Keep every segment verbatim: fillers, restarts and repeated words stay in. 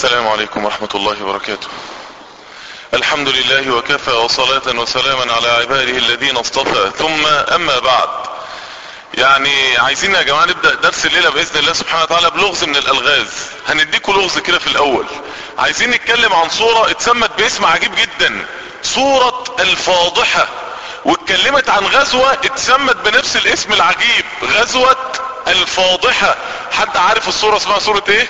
السلام عليكم ورحمة الله وبركاته. الحمد لله وكفى، وصلاة وسلاما على عباده الذين اصطفى، ثم اما بعد. يعني عايزين يا جماعة نبدأ درس الليلة بإذن الله سبحانه وتعالى بلغز من الألغاز. هنديكوا لغز كده في الأول. عايزين نتكلم عن صورة اتسمت باسم عجيب جدا، صورة الفاضحة، واتكلمت عن غزوة اتسمت بنفس الاسم العجيب، غزوة الفاضحة. حد عارف الصورة اسمها صورة ايه؟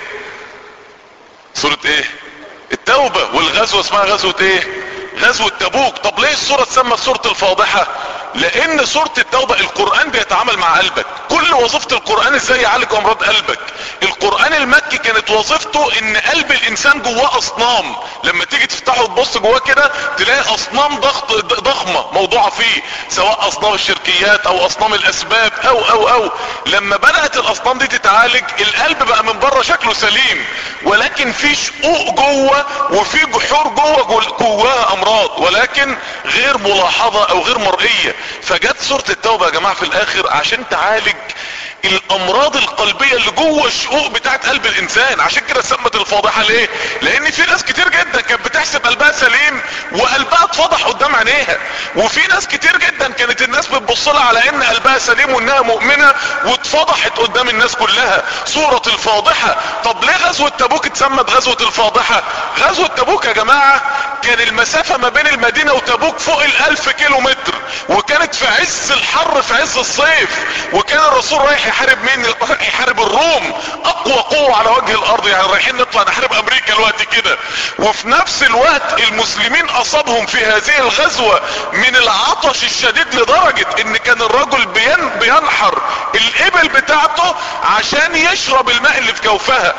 صورة ايه؟ التوبة. والغزوة اسمها غزوة ايه؟ غزوة تبوك. طب ليه الصورة اتسمت صورة الفاضحة؟ لان صورة التوبة القرآن بيتعامل مع قلبك. كل وظيفة القرآن ازاي يعالج امراض قلبك. القرآن المكي كانت وظيفته ان قلب الانسان جواه اصنام، لما تيجي تفتحه وتبص جواه كده تلاقي اصنام ضغط ضخمة موضوعة فيه، سواء اصنام الشركيات او اصنام الاسباب او او او لما بدأت الاصنام دي تتعالج القلب بقى من بره شكله سليم، ولكن في شقوق جوه وفي جحور جوه جواها امراض، ولكن غير ملاحظة او غير مرئية. فجت سورة التوبة يا جماعة في الاخر عشان تعالج الامراض القلبية اللي جوه الشقوق بتاعت قلب الانسان. عشان كده سمت الفاضحة. ليه؟ لان في ناس كتير جدا كانت بتحسب قلبها سليم وقلبها اتفضح قدام عينيها، وفي ناس كتير جدا كانت الناس بتبص لها على ان قلبها سليم وانها مؤمنة واتفضحت قدام الناس كلها. سورة الفاضحة. طب ليه غزوة تبوك اتسمت غزوة الفاضحة؟ غزوة تبوك يا جماعة كان المسافة ما بين المدينة وتبوك فوق الالف كيلو متر، وكانت في عز الحر في عز الصيف، وكان الرسول رايح يحارب مين؟ يحارب الروم، اقوى قوة على وجه الارض. يعني رايحين نطلع نحارب امريكا الوقت كده. وفي نفس الوقت المسلمين اصابهم في هذه الغزوة من العطش الشديد لدرجة ان كان الرجل بين بينحر الابل بتاعته عشان يشرب الماء اللي في جوفها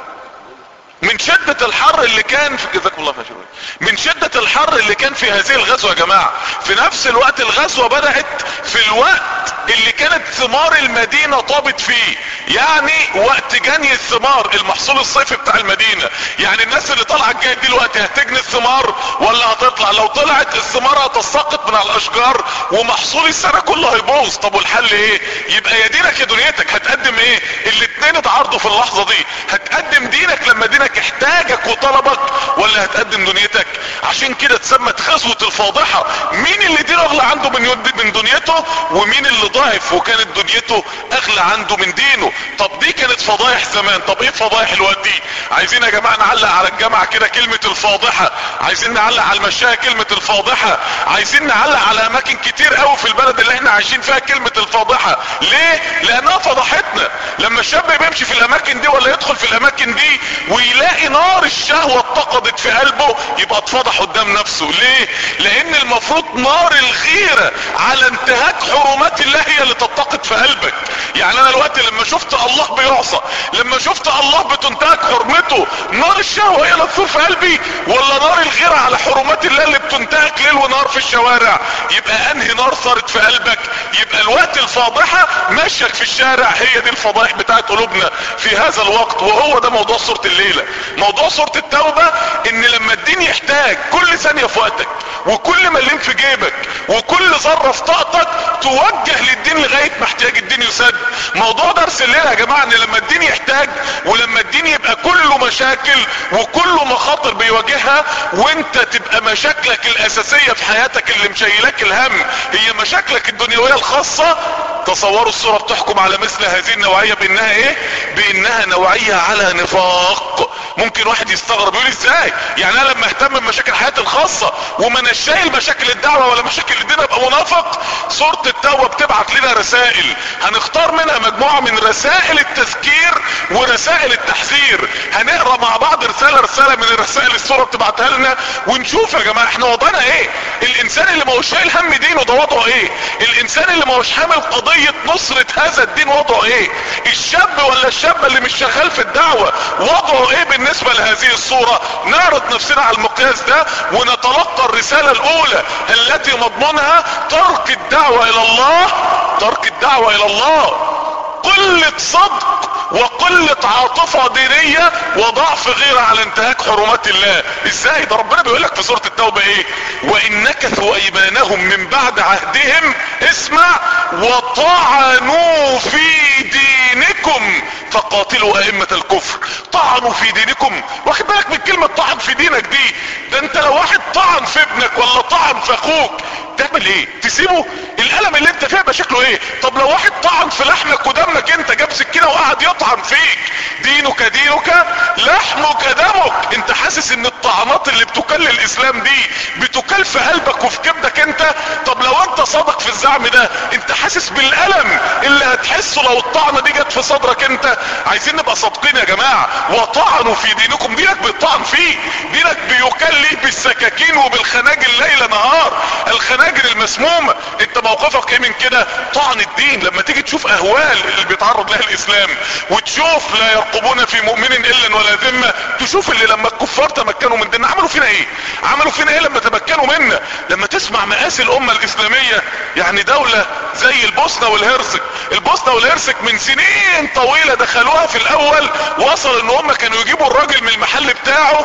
من شدة الحر اللي كان في جزاكم الله خير. من شدة الحر اللي كان في هذه الغزوة يا جماعة. في نفس الوقت الغزوة بدأت في الوقت اللي كانت ثمار المدينة طابت فيه، يعني وقت جني الثمار، المحصول الصيفي بتاع المدينة. يعني الناس اللي طالعة الجاية دلوقتي هتجني الثمار ولا هتطلع؟ لو طلعت الثمار هتسقط من على الاشجار ومحصول السنة كله هيبوظ. طب والحل ايه؟ يبقى يا دينك يا دنيتك. هتقدم ايه؟ الاتنين اتعارضوا في اللحظة دي. هتقدم دينك لما دينك احتاجك وطلبك، ولا هتقدم دنيتك؟ عشان كده اتسمت غزوة الفاضحة. مين اللي دينه اغلى عنده من من دنيته، ومين اللي ضعف وكانت دنيته اغلى عنده من دينه. طب دي كانت فضايح زمان. طب ايه فضايح الوقت دي؟ عايزين يا جماعة نعلق على الجامعة كده كلمة الفاضحة، عايزين نعلق على المشاية كلمة الفاضحة، عايزين نعلق على اماكن كتير قوي في البلد اللي احنا عايشين فيها كلمة الفاضحة. ليه؟ لانها فضحتنا. لما الشاب بيمشي في الاماكن دي ولا يدخل في الاماكن دي ويلاقي نار الشهوة اتقدت في قلبه يبقى اتفضح قدام نفسه. ليه؟ لان المفروض نار الغيرة على انتهاك حرمات الله هي اللي تتقد في قلبك. يعني انا الوقت لما شفت الله بيعصى، لما شفت الله بتنتهك حرمته، نار الشهوة هي اللي تصير في قلبي، ولا نار الغيرة على حرمات الله اللي بتنتهك ليل ونهار في الشوارع؟ يبقى انهي نار صارت في قلبك؟ يبقى الوقت الفاضحة مشيك في الشارع هي دي الفضائح بتاعت قلوبنا في هذا الوقت. وهو ده موضوع سورة الليلة. موضوع سورة التوبة ان لما الدين يحتاج كل ثانية في وقتك وكل مليم في جيبك وكل ذرة في طاقتك توجه للدين لغاية ما احتياج الدين يسد. موضوع درس الليلة يا جماعة ان لما الدين يحتاج ولما الدين يبقى كله مشاكل وكله مخاطر بيواجهها، وانت تبقى مشاكلك الاساسية في حياتك اللي مشيلك الهم هي مشاكلك الدنيوية الخاصة. تصوروا الصورة بتحكم على مثل هذه النوعية بانها ايه؟ بانها نوعية على نفاق. ممكن واحد يستغرب يقول ازاي يعني انا لما اهتم بمشاكل حياتي الخاصة وما انا شايل مشاكل الدعوة ولا مشاكل الدين ابقى منافق؟ سورة التوبة بتبعت لنا رسائل هنختار منها مجموعة من رسائل التذكير ورسائل التحذير. هنقرا مع بعض رسالة رسالة من الرسائل السورة بتبعتها لنا ونشوف يا جماعة احنا وضعنا ايه. الانسان اللي ما هوش شايل هم دينه ده وضعه ايه؟ الانسان اللي ما هوش حامل قضية نصرة هذا الدين وضعه ايه؟ الشاب ولا الشابة اللي مش شغال في الدعوة وضعه ايه بالنسبة لهذه الصورة؟ نعرض نفسنا على المقياس ده ونتلقى الرسالة الاولى التي مضمونها ترك الدعوة الى الله، ترك الدعوة الى الله، قلة صدق وقلة عاطفة دينية وضعف غيرة على انتهاك حرمات الله. ازاي ده؟ ربنا بيقولك في سورة التوبة ايه؟ وان نكثوا ايمانهم من بعد عهدهم، اسمع، وطعنوا في دينكم فقاتلوا ائمة الكفر. طعن طعنوا في دينكم. واخد بالك من كلمة طعن في دينك دي؟ ده انت لو واحد طعن في ابنك ولا طعن في اخوك تعمل ايه؟ تسيبه؟ الالم اللي انت فيه بشكله ايه؟ طب لو واحد طعن في لحمك ودمك، انت جاب سكينة وقعد يطعن فيك، دينك دينك لحمك دمك. انت حاسس ان الطعنات اللي بتكل الاسلام دي بتكل في قلبك وفي كبدك انت؟ طب لو انت صادق في الزعم ده، انت حاسس بالالم اللي هتحسه لو الطعنة دي جت في صدرك انت؟ عايزين نبقى صادقين يا جماعة. وطعنوا في دينكم، دينك بيطعن فيه، دينك بيكل بالسكاكين وبالخناجر ليل نهار، الخناجر المسمومة. انت موقفك ايه من كده؟ طعن الدين. لما تيجي تشوف اهوال اللي بيتعرض لها الاسلام، وتشوف لا يرقبون في مؤمن الا ولا ذمة، تشوف اللي لما الكفار تمكنوا من ديننا عملوا فينا ايه؟ عملوا فينا ايه لما تمكنوا منا؟ لما تسمع مآسي الامة الاسلامية، يعني دولة زي البوسنة والهرسك، البوسنة والهرسك من سنين طويلة دخلوها في الاول، وصل ان هم كانوا يجيبوا الراجل من المحل بتاعه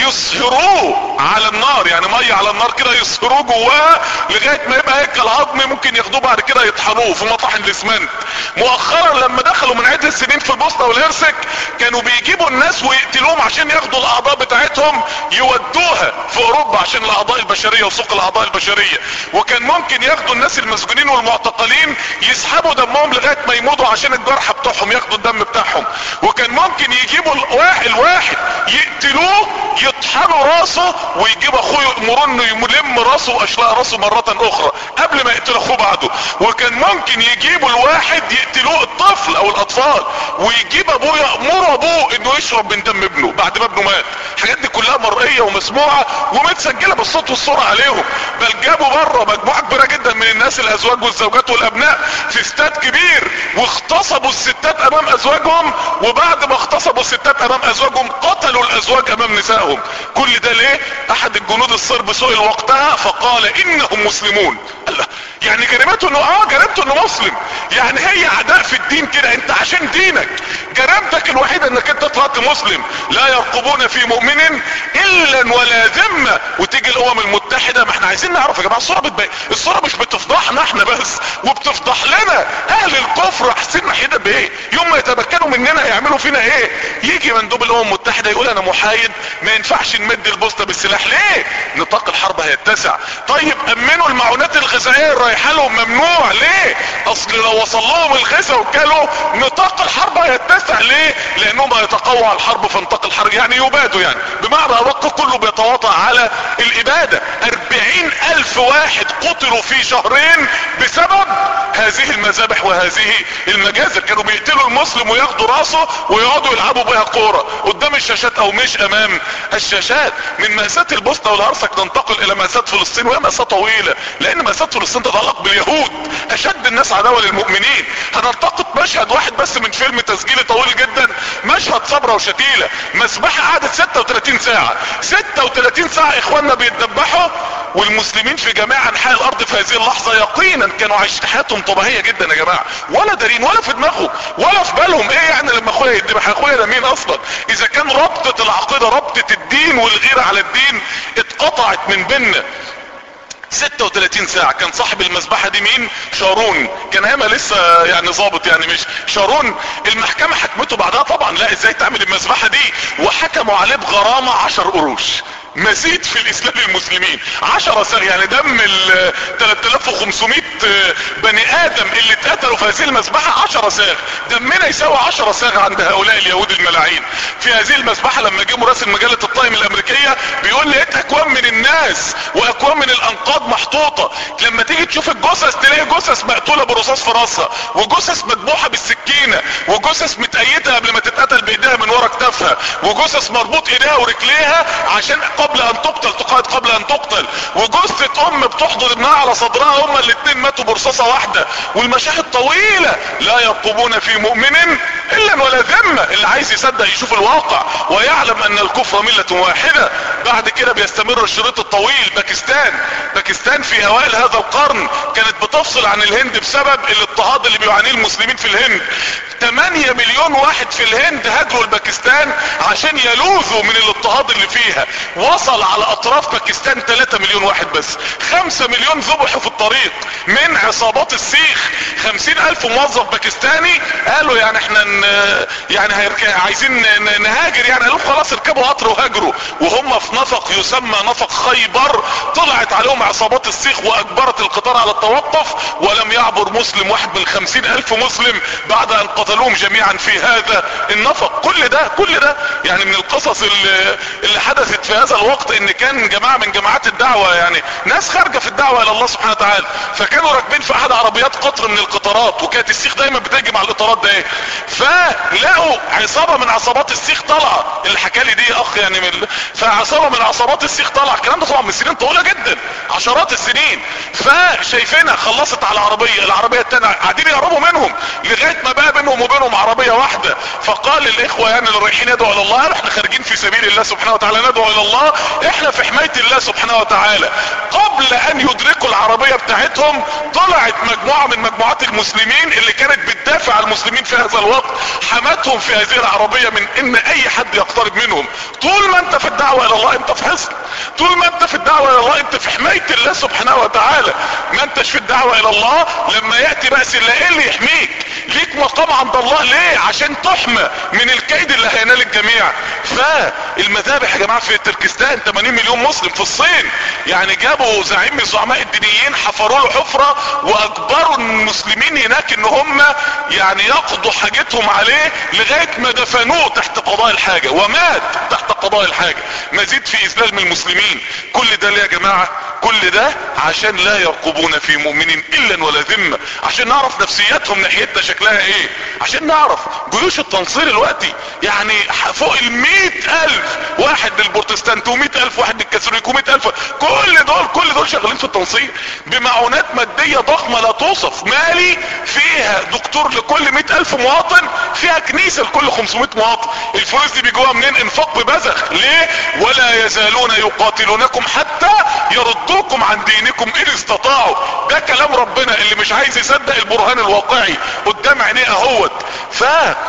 يصهروه على النار، يعني مية على النار كده يصهروه جواها لغاية ما يبقى هيكل عظمي، ممكن ياخدوه بعد كده يطحنوه في مطاحن الاسمنت. مؤخرا لما دخلوا من عدة سنين في البوسنة والهرسك، كانوا بيجيبوا الناس ويقتلوهم عشان ياخدوا الاعضاء بتاعتهم يودوها في اوروبا عشان الاعضاء البشرية وسوق الاعضاء البشرية. وكان ممكن ياخدوا الناس المسجونين والمعتقلين يسحبوا دمهم لغاية ما يموتوا عشان الجرح بتاعهم ياخدوا الدم بتاعهم. وكان ممكن يجيبوا الواحد الواحد يقتلوه يطحنوا راسه، ويجيب اخوه يأمروا انه يلم راسه واشلاء راسه مرة اخرى قبل ما يقتل اخوه بعده. وكان ممكن يجيبوا الواحد يقتلوه، الطفل او الاطفال، ويجيب ابوه يأمر ابوه انه يشرب من دم ابنه بعد ما ابنه مات. الحاجات دي كلها مرئية ومسموعة ومتسجلة بالصوت والصورة عليهم. بل جابوا بره مجموعة كبيرة جدا من الناس، الازواج والزوجات والابناء، في استاد كبير، واغتصبوا الستات امام ازواجهم، وبعد ما اغتصبوا الستات امام ازواجهم قتلوا الازواج امام نسائهم. كل ده ليه؟ احد الجنود الصرب سئل وقتها فقال انهم مسلمون. الله، يعني جريمته انه اه جريمته انه مسلم. يعني هي عداء في الدين كده، انت عشان دينك جريمتك الوحيدة انك انت طلعت مسلم. لا يرقبون في مؤمن الا ولا ذمة. وتيجي الامم المتحدة، ما احنا عايزين نعرف يا جماعة الصورة بتبقى، الصورة مش بتفضحنا احنا بس، وبتفضح لنا اهل الكفر. حاسين ناحيتنا بايه؟ يوم ما يتمكنوا مننا هيعملوا فينا ايه؟ يجي مندوب الامم المتحدة يقول انا محايد، ما ينفعش نمد البوسطة بالسلاح. ليه؟ نطاق الحرب هيتسع. طيب امنوا المعونات الغذائية الرايحة لهم ممنوع. ليه؟ اصل لو وصل لهم الغذاء وكلوا نطاق الحرب هيتسع. ليه؟ لانهم هيتقوى على الحرب، فنطاق الحرب يعني يبادوا، يعني بمعنى الوقت كله بيتواطأ على الابادة. اربعين الف واحد قتلوا في شهرين بسبب هذه المذابح وهذه المجازر. كانوا بيقتلوا المسلم وياخدوا راسه ويقعدوا يلعبوا بها كورة قدام الشاشات او مش امام الشاشات. من مأساة البوسنة والهرسك ننتقل الى مأساة فلسطين، وهي مأساة طويلة، لان مأساة فلسطين تتعلق باليهود، اشد الناس عداوة للمؤمنين. هنلتقط مشهد واحد بس من فيلم تسجيلي طويل جدا، مشهد صبرا وشتيلة. مسبحة قعدت ستة وثلاثين ساعة، ستة وثلاثين ساعة اخواننا بيتذبحوا، والمسلمين في جميع انحاء الارض في هذه اللحظة يقينا كانوا عايشين حياتهم طبيعية جدا يا جماعة، ولا دارين ولا في دماغهم ولا في بالهم ايه يعني لما اخويا يتذبح. اخويا ده مين اصلا؟ اذا كان ربطة العقيدة، ربطة الدين والغيرة على الدين اتقطعت من بيننا. ستة وثلاثين ساعة. كان صاحب المذبحة دي مين؟ شارون. كان هما لسه يعني ظابط، يعني مش شارون. المحكمة حكمته بعدها طبعا لا ازاي تعمل المذبحة دي، وحكموا عليه بغرامة عشر قروش. مزيد في الاسلام للمسلمين. عشرة ساغ، يعني دم ال ثلاثة آلاف وخمسمائة بني ادم اللي اتقتلوا في هذه المذبحة عشرة ساغ. دمنا يساوي عشرة ساغ عند هؤلاء اليهود الملاعين. في هذه المذبحة لما جه مراسل مجلة التايم الامريكية بيقول لقيت اكوام من الناس واكوام من الانقاض محطوطة. لما تيجي تشوف الجثث تلاقي جثث مقتولة برصاص في راسها، وجثث مذبوحة بالسكينة، وجثث متقيتة قبل ما تتقتل بايديها من ورا كتافها، وجثث مربوط ايديها ورجليها عشان قبل ان تقتل تقاعد قبل ان تقتل، وجثة ام بتحضر ابنها على صدرها، هما الاتنين ماتوا برصاصة واحدة. والمشاهد طويلة. لا يرقبون في مؤمن الا ولا ذمة. اللي عايز يصدق يشوف الواقع ويعلم ان الكفر ملة واحدة. بعد كده بيستمر الشريط الطويل. باكستان باكستان في اوائل هذا القرن كانت بتفصل عن الهند بسبب الاضطهاد اللي بيعانيه المسلمين في الهند. ثمانية مليون واحد في الهند هاجروا لباكستان عشان يلوذوا من الاضطهاد اللي فيها. وصل على اطراف باكستان ثلاثة مليون واحد بس. خمسة مليون ذبحوا في الطريق من عصابات السيخ. خمسين الف موظف باكستاني قالوا يعني احنا يعني هيركب عايزين نهاجر، يعني قالوا خلاص اركبوا قطر وهاجروا، وهم في نفق يسمى نفق خيبر طلعت عليهم عصابات السيخ واجبرت القطار على التوقف، ولم يعبر مسلم واحد من خمسين الف مسلم بعد ان قتلوهم جميعا في هذا النفق. كل ده كل ده يعني من القصص اللي, اللي حدثت في هذا الوقت، ان كان جماعة من جماعات الدعوة، يعني ناس خارجة في الدعوة الى الله سبحانه وتعالى، فكانوا راكبين في احد عربيات قطر من القطارات، وكانت السيخ دايما بتهجم على القطارات ده، فلقوا عصابة من عصابات السيخ طالعة، اللي حكى لي دي اخ يعني من فعصابة من عصابات السيخ طالعة، الكلام ده طبعا من سنين طويلة جدا، عشرات السنين، فشايفينها خلصت على العربية، العربية التانية قاعدين يقربوا منهم لغاية ما بقى بينهم وبينهم عربية واحدة، فقال الاخوة يعني اللي رايحين يدعوا الى الله، احنا خارجين في سبيل الله سبحانه وتعالى ندعو الى الله، احنا في حماية الله سبحانه وتعالى. قبل ان يدركوا العربية بتاعتهم طلعت مجموعة من مجموعات المسلمين اللي كانت بتدافع عن المسلمين في هذا الوقت، حمتهم في هذه العربية من ان اي حد يقترب منهم. طول ما انت في الدعوة الى الله انت في حصن، طول ما انت في الدعوة الى الله انت في حماية الله سبحانه وتعالى، ما انتش في الدعوة الى الله لما يأتي بأس الله ايه اللي يحميك؟ ليك مقام عند الله، ليه؟ عشان تحمى من الكيد اللي هينال الجميع. فالمذابح يا جماعة في تركستان ثمانين مليون مسلم، في الصين يعني جابوا زعيم من زعماء الدينيين حفروا له حفرة واجبروا المسلمين هناك ان هم يعني يقضوا حاجتهم عليه لغاية ما دفنوه تحت قضاء الحاجة، ومات تحت قضاء الحاجة. مزيد في اذلال من المسلمين. كل ده ليه يا جماعة؟ كل ده عشان لا يرقبون في مؤمن الا ولا ذمة، عشان نعرف نفسياتهم ناحيتنا شكلها ايه، عشان نعرف جيوش التنصير الوقتي يعني فوق المئة الف واحد للبروتستانت ومئة الف واحد للكاثوليك ومئة الف، كل دول كل دول شغالين في التنصير بمعونات مادية ضخمة لا توصف. مالي فيها دكتور لكل مئة الف مواطن، فيها كنيسة لكل خمسمائة مواطن. الفلوس دي بيجوها منين؟ انفاق ببذخ. ليه؟ ولا يزالون يقاتلونكم حتى يردوكم عن دينكم ان استطاعوا. ده كلام ربنا اللي مش عايز يصدق البرهان الواقعي قدام عينيه اهوت. ف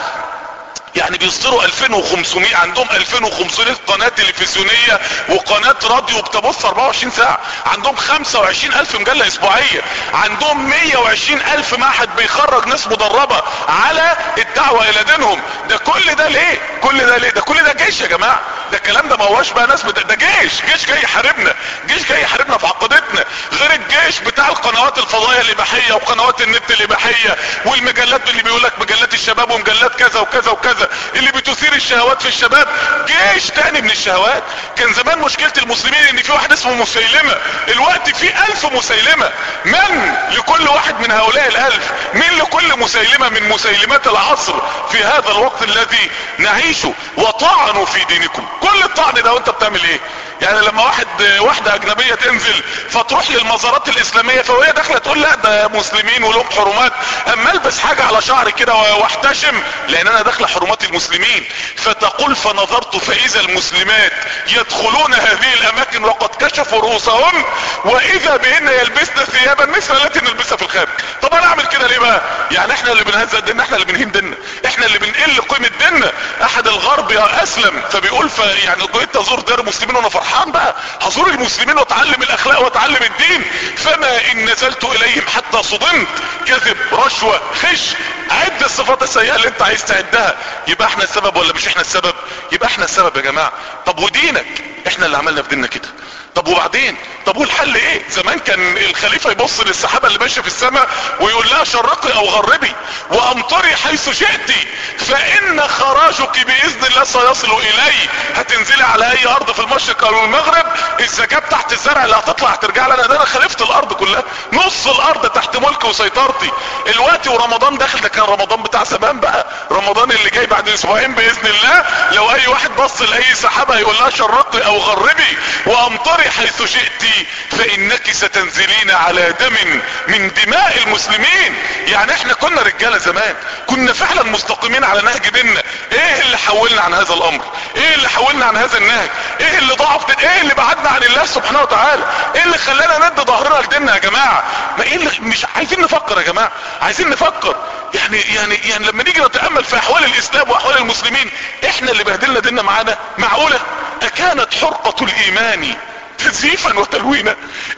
يعني بيصدروا الفين وخمسمائة، عندهم الفين وخمسمائة قناة تلفزيونية وقناة راديو بتبث اربعة وعشرين ساعة، عندهم خمسة وعشرين الف مجلة اسبوعية، عندهم مية وعشرين الف معهد بيخرج ناس مدربة على الدعوة الى دينهم. ده كل ده ليه؟ كل ده ليه؟ ده كل ده جيش يا جماعة. ده الكلام ده ما هواش بقى ناس بتا... ده جيش جيش جاي يحاربنا، جيش جاي يحاربنا في عقيدتنا، غير الجيش بتاع القنوات الفضائية الاباحية وقنوات النت الاباحية والمجلات اللي بيقولك مجلات الشباب ومجلات كذا وكذا وكذا اللي بتثير الشهوات في الشباب. جيش تاني من الشهوات. كان زمان مشكلة المسلمين ان في واحد اسمه مسيلمة، الوقت في الف مسيلمة. من لكل واحد من هؤلاء الالف؟ من لكل مسيلمة من مسيلمات العصر في هذا الوقت الذي نعيشه؟ وطعنوا في دينكم. كل الطعن ده وانت بتعمل ايه؟ يعني لما واحد واحدة اجنبية تنزل فتروح للمزارات الاسلامية فوهي داخلة تقول لا ده مسلمين ولهم حرمات، اما البس حاجة على شعري كده واحتشم لان انا داخلة حرمات المسلمين. فتقول فنظرت فاذا المسلمات يدخلون هذه الاماكن وقد كشفوا رؤوسهم واذا بهن يلبسن ثيابا مثل التي نلبسها في الخارج. طب انا اعمل كده ليه بقى؟ يعني احنا اللي بنهزق ديننا، احنا اللي بنهين ديننا، احنا اللي بنقل قيمة ديننا. احد الغرب يا اسلم فبيقول ف يعني جيت ازور دار المسلمين وانا فرحان بقى، هزور المسلمين واتعلم الاخلاق واتعلم الدين. فما ان نزلت اليهم حتى صدمت، كذب، رشوة، خش، عد الصفات السيئة اللي انت عايز تعدها. يبقى احنا السبب ولا مش احنا السبب؟ يبقى احنا السبب يا جماعة. طب ودينك؟ احنا اللي عملنا في ديننا كده. طب وبعدين؟ طب والحل ايه؟ زمان كان الخليفة يبص للسحابة اللي ماشية في السماء ويقول لها شرقي او غربي وامطري حيث شئتي فان خراجك باذن الله سيصل الي. هتنزلي على اي ارض في المشرق او المغرب، الزكاة تحت الزرع اللي هتطلع هترجع لنا. ده انا خليفة الارض كلها، نص الارض تحت ملكي وسيطرتي. الوقت ورمضان داخل، ده كان رمضان بتاع زمان بقى، رمضان اللي جاي بعد اسبوعين باذن الله لو اي واحد بص لاي سحابة يقول لها شرقي او غربي وامطري حيث شئتي فانك ستنزلين على دم من دماء المسلمين. يعني احنا كنا رجالة زمان، كنا فعلا مستقيمين على نهج ديننا. ايه اللي حولنا عن هذا الامر؟ ايه اللي حولنا عن هذا النهج؟ ايه اللي ضعف؟ ايه اللي بعدنا عن الله سبحانه وتعالى؟ ايه اللي خلانا ند ظهرنا لديننا يا جماعة؟ ما ايه اللي مش عايزين نفكر يا جماعة؟ عايزين نفكر. يعني يعني يعني لما نيجي نتأمل في احوال الاسلام واحوال المسلمين، احنا اللي بهدلنا ديننا معانا؟ معقولة؟ اكانت حرقة الايمان تزييفا وتلوينا؟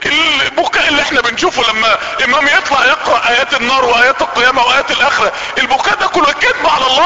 البكاء اللي احنا بنشوفه لما امام يطلع يقرأ ايات النار وايات القيامة وايات الاخرة، البكاء ده كله كذب على الله،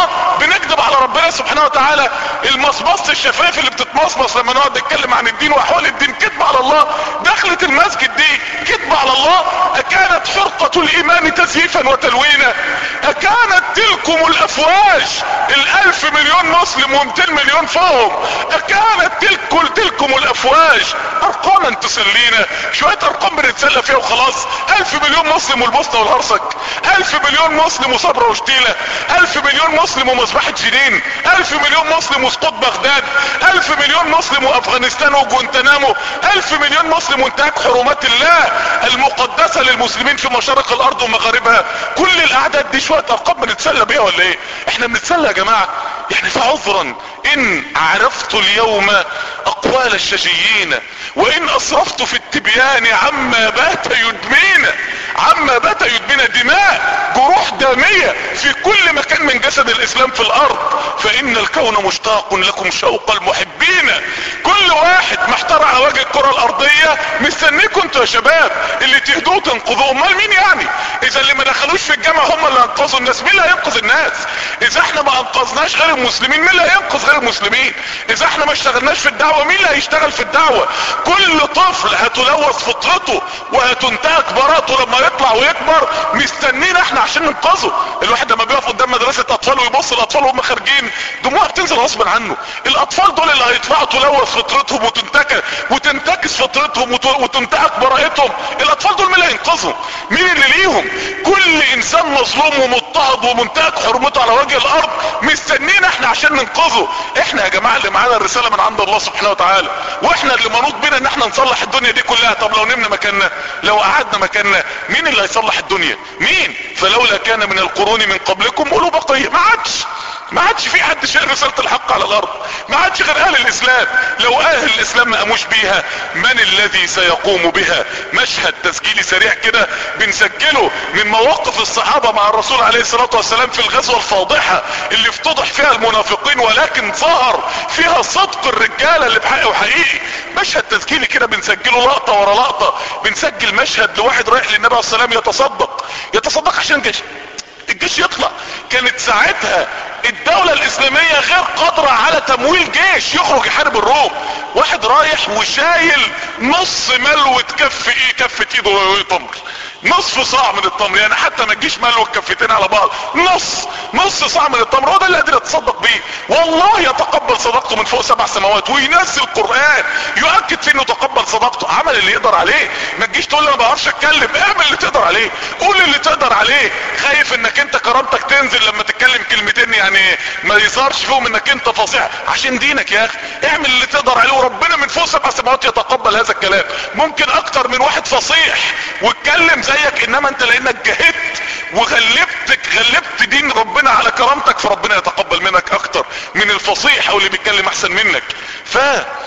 بنكذب على ربنا سبحانه وتعالى. المصمصة الشفاف اللي بتتمصمص لما نقعد نتكلم عن الدين واحوال الدين كذب على الله. دخلت المسجد دي كذب على الله. اكانت حرقة الايمان تزييفا وتلوينا؟ اكانت تلكم الافواج الالف مليون مسلم ومتين مليون فوق، اكانت تلك تلكم الافواج ارقاما تسلينا؟ شوية ارقام بنتسلى فيها وخلاص. الف مليون مسلم والبوسنة والهرسك، الف مليون مسلم وصبرا وشتيلة، الف مليون مسلم ومذبحة جنين، الف مليون مسلم وسقوط بغداد، الف مليون مسلم وافغانستان وجوانتنامو، الف مليون مسلم وانتهاك حرمات الله المقدسة للمسلمين في مشارق الارض ومغاربها. كل الاعداد دي شوية ارقام بنتسلى بيها ولا ايه؟ احنا بنتسلى يا جماعة يعني. فعذرا ان عرفت اليوم اقوال الشجيين وان اسرفت في التبيان عما بات يدمينا. عما بات يدمينا دماء، جروح دامية في كل مكان من جسد الاسلام في الارض. فان الكون مشتاق لكم شوق المحبين. كل واحد محتار على وجه الكرة الارضية مستنيكم انتوا يا شباب اللي تهدوا تنقذوا. امال مين يعني؟ اذا اللي ما دخلوش في الجامعة هم اللي انقذوا الناس، مين اللي هينقذ الناس؟ اذا احنا ما انقذناش غير المسلمين، مين اللي هينقذ غير المسلمين؟ اذا احنا ما اشتغلناش في الدعوة، مين اللي هيشتغل في الدعوة؟ كل طفل هتلوث فطرته وهتنتهك براءته لما يطلع ويكبر مستنينا احنا عشان ننقذه. الواحد لما بيقف قدام مدرسة اطفال ويبص الاطفال وهم خارجين دموعه بتنزل غصب عنه. الاطفال دول اللي هيطلعوا تلوث فطرتهم وتنتكس وتنتكس فطرتهم وتنتهك براءتهم، الاطفال دول مين اللي هينقذهم؟ مين اللي ليهم؟ كل انسان مظلوم ومضطهد ومنتهك حرمته على وجه الارض مستنينا احنا عشان ننقذه. احنا يا جماعة اللي معانا الرسالة من عند الله سبحانه وتعالى، واحنا اللي منوط بينا ان احنا نصلح الدنيا دي كلها. طب لو نمنا مكاننا، لو قعدنا مكاننا، مين اللي هيصلح الدنيا؟ مين؟ فلولا كان من القرون من قبلكم اولو بقية. ما عادش ما عادش في حد شايل رسالة الحق على الارض، ما عادش غير اهل الاسلام. لو اهل الاسلام ما قاموش بيها من الذي سيقوم بها؟ مشهد تسجيلي سريع كده بنسجله من مواقف الصحابة مع الرسول عليه الصلاة والسلام في الغزوة الفاضحة اللي افتضح فيها المنافقين ولكن ظهر فيها صدق الرجالة اللي بحق وحقيقي. مشهد تسجيلي كده بنسجله لقطة ورا لقطة. بنسجل مشهد لواحد رايح للنبي عليه الصلاة والسلام يتصدق يتصدق عشان الجيش الجيش يطلع. كانت ساعتها الدولة الاسلامية غير قادرة على تمويل جيش يخرج يحارب الروم. واحد رايح وشايل نص ملوة كف ايه كفة ايده تمر، نصف صاع من التمر، يعني حتى ما تجيش ملوة الكفتين على بعض، نص نص صاع من التمر. هو ده اللي قادر يتصدق بيه. والله يتقبل صدقته من فوق سبع سماوات وينزل القرآن يؤكد فيه انه تقبل صدقته. عمل اللي يقدر عليه. ما تجيش تقول لي انا ما بعرفش اتكلم، اعمل اللي تقدر عليه، قول اللي تقدر عليه. خايف انك انت كرامتك تنزل لما تتكلم كلمتين يعني ما يظهرش فيهم انك انت فصيح عشان دينك. يا اخي اعمل اللي تقدر عليه وربنا من فوق سبع سماوات يتقبل هذا الكلام. ممكن اكتر من واحد فصيح واتكلم زيك، انما انت لانك جهدت وغلبتك غلبت دين ربنا على كرامتك فربنا يتقبل منك اكتر من الفصيح او اللي بيتكلم احسن منك. ف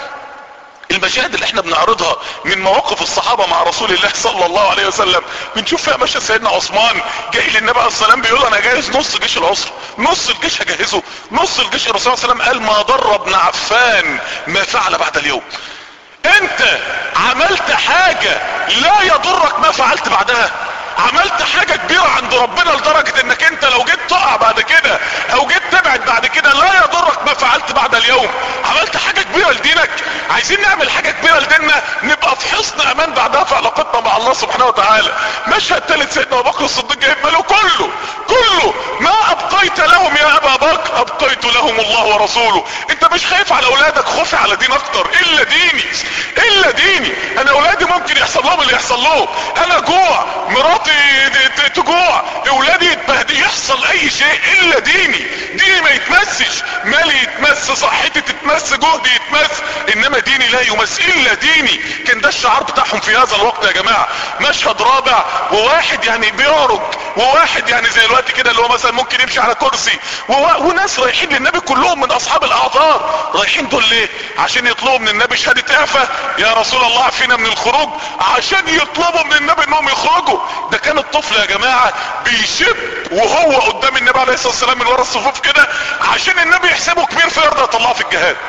المشاهد اللي احنا بنعرضها من مواقف الصحابة مع رسول الله صلى الله عليه وسلم بنشوف فيها مشهد سيدنا عثمان جاي للنبي عليه السلام بيقول انا جاهز نص جيش العسر، نص الجيش هجهزه، نص الجيش. الرسول صلى الله عليه وسلم قال ما ضر ابن عفان ما فعل بعد اليوم. انت عملت حاجة لا يضرك ما فعلت بعدها. عملت حاجة كبيرة عند ربنا لدرجة انك انت لو جيت تقع بعد كده او جيت تبعد بعد كده لا يضرك ما فعلت بعد اليوم. عملت حاجة كبيرة لدينك. عايزين نعمل حاجة كبيرة لديننا نبقى في حسن امان بعدها في علاقتنا مع الله سبحانه وتعالى. مشهد ثالث سيدنا ابو بكر الصديق جايب ماله كله كله ما ابقيت لهم يا ابا بكر ابقيت لهم الله ورسوله. انت مش خايف على اولادك، خوفي على دين اكتر. الا ديني الا ديني. انا اولادي ممكن يحصل لهم اللي يحصل لهم، انا جوع، مراتي تجوع، اولادي يتبهدل، يحصل اي شيء الا ديني. ديني ما يتمسش، مالي يتمس، صحتي تتمس، جهدي يتمس، انما ديني لا يمس الا ديني. كان ده الشعار بتاعهم في هذا الوقت يا جماعة. مشهد رابع وواحد يعني بيعرج وواحد يعني زي الوقت كده اللي هو مثلا ممكن يمشي على كرسي و... وناس رايحين للنبي كلهم من اصحاب الاعذار. رايحين دول ليه؟ عشان يطلبوا من النبي شهادة اعفاء، يا رسول الله عفينا من الخروج، عشان يطلبوا من النبي انهم يخرجوا. ده كان الطفل يا جماعة بيشب وهو قدام النبي عليه الصلاة والسلام من ورا الصفوف كده عشان النبي يحسبه كبير فيرضى يطلعه في الجهاد.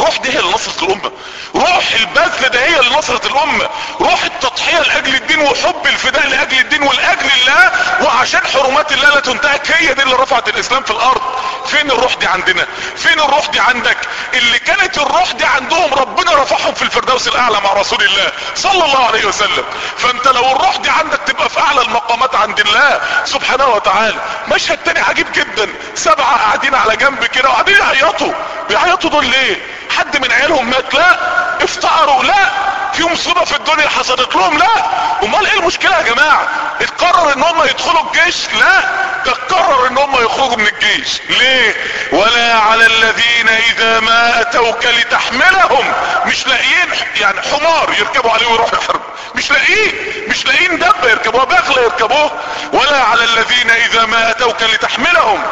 الروح دي هي اللي نصرت الامة، روح البذل ده هي اللي نصرت الامة، روح التضحية لاجل الدين وحب الفداء لاجل الدين ولاجل الله وعشان حرمات الله لا تنتهك، هي دي اللي رفعت الاسلام في الارض. فين الروح دي عندنا؟ فين الروح دي عندك؟ اللي كانت الروح دي عندهم ربنا رفعهم في الفردوس الاعلى مع رسول الله صلى الله عليه وسلم. فانت لو الروح دي عندك تبقى في اعلى المقامات عند الله سبحانه وتعالى. مشهد تاني عجيب جدا، سبعة قاعدين على جنب كده وقاعدين يعيطوا. بيعيطوا دول ليه؟ حد من عيالهم مات؟ لا. افتقروا؟ لا. في مصيبة في الدنيا حصلت لهم؟ لا. امال ايه المشكلة يا جماعة؟ اتقرر ان هم يدخلوا الجيش؟ لا، ده اتقرر ان هم يخرجوا من الجيش. ليه؟ ولا على الذين اذا ما اتوك لتحملهم، مش لاقيين يعني حمار يركبوا عليه ويروحوا يحاربوا، مش لاقيين مش لاقيين دبة يركبوها، بغلة يركبوه. ولا على الذين اذا ما اتوك لتحملهم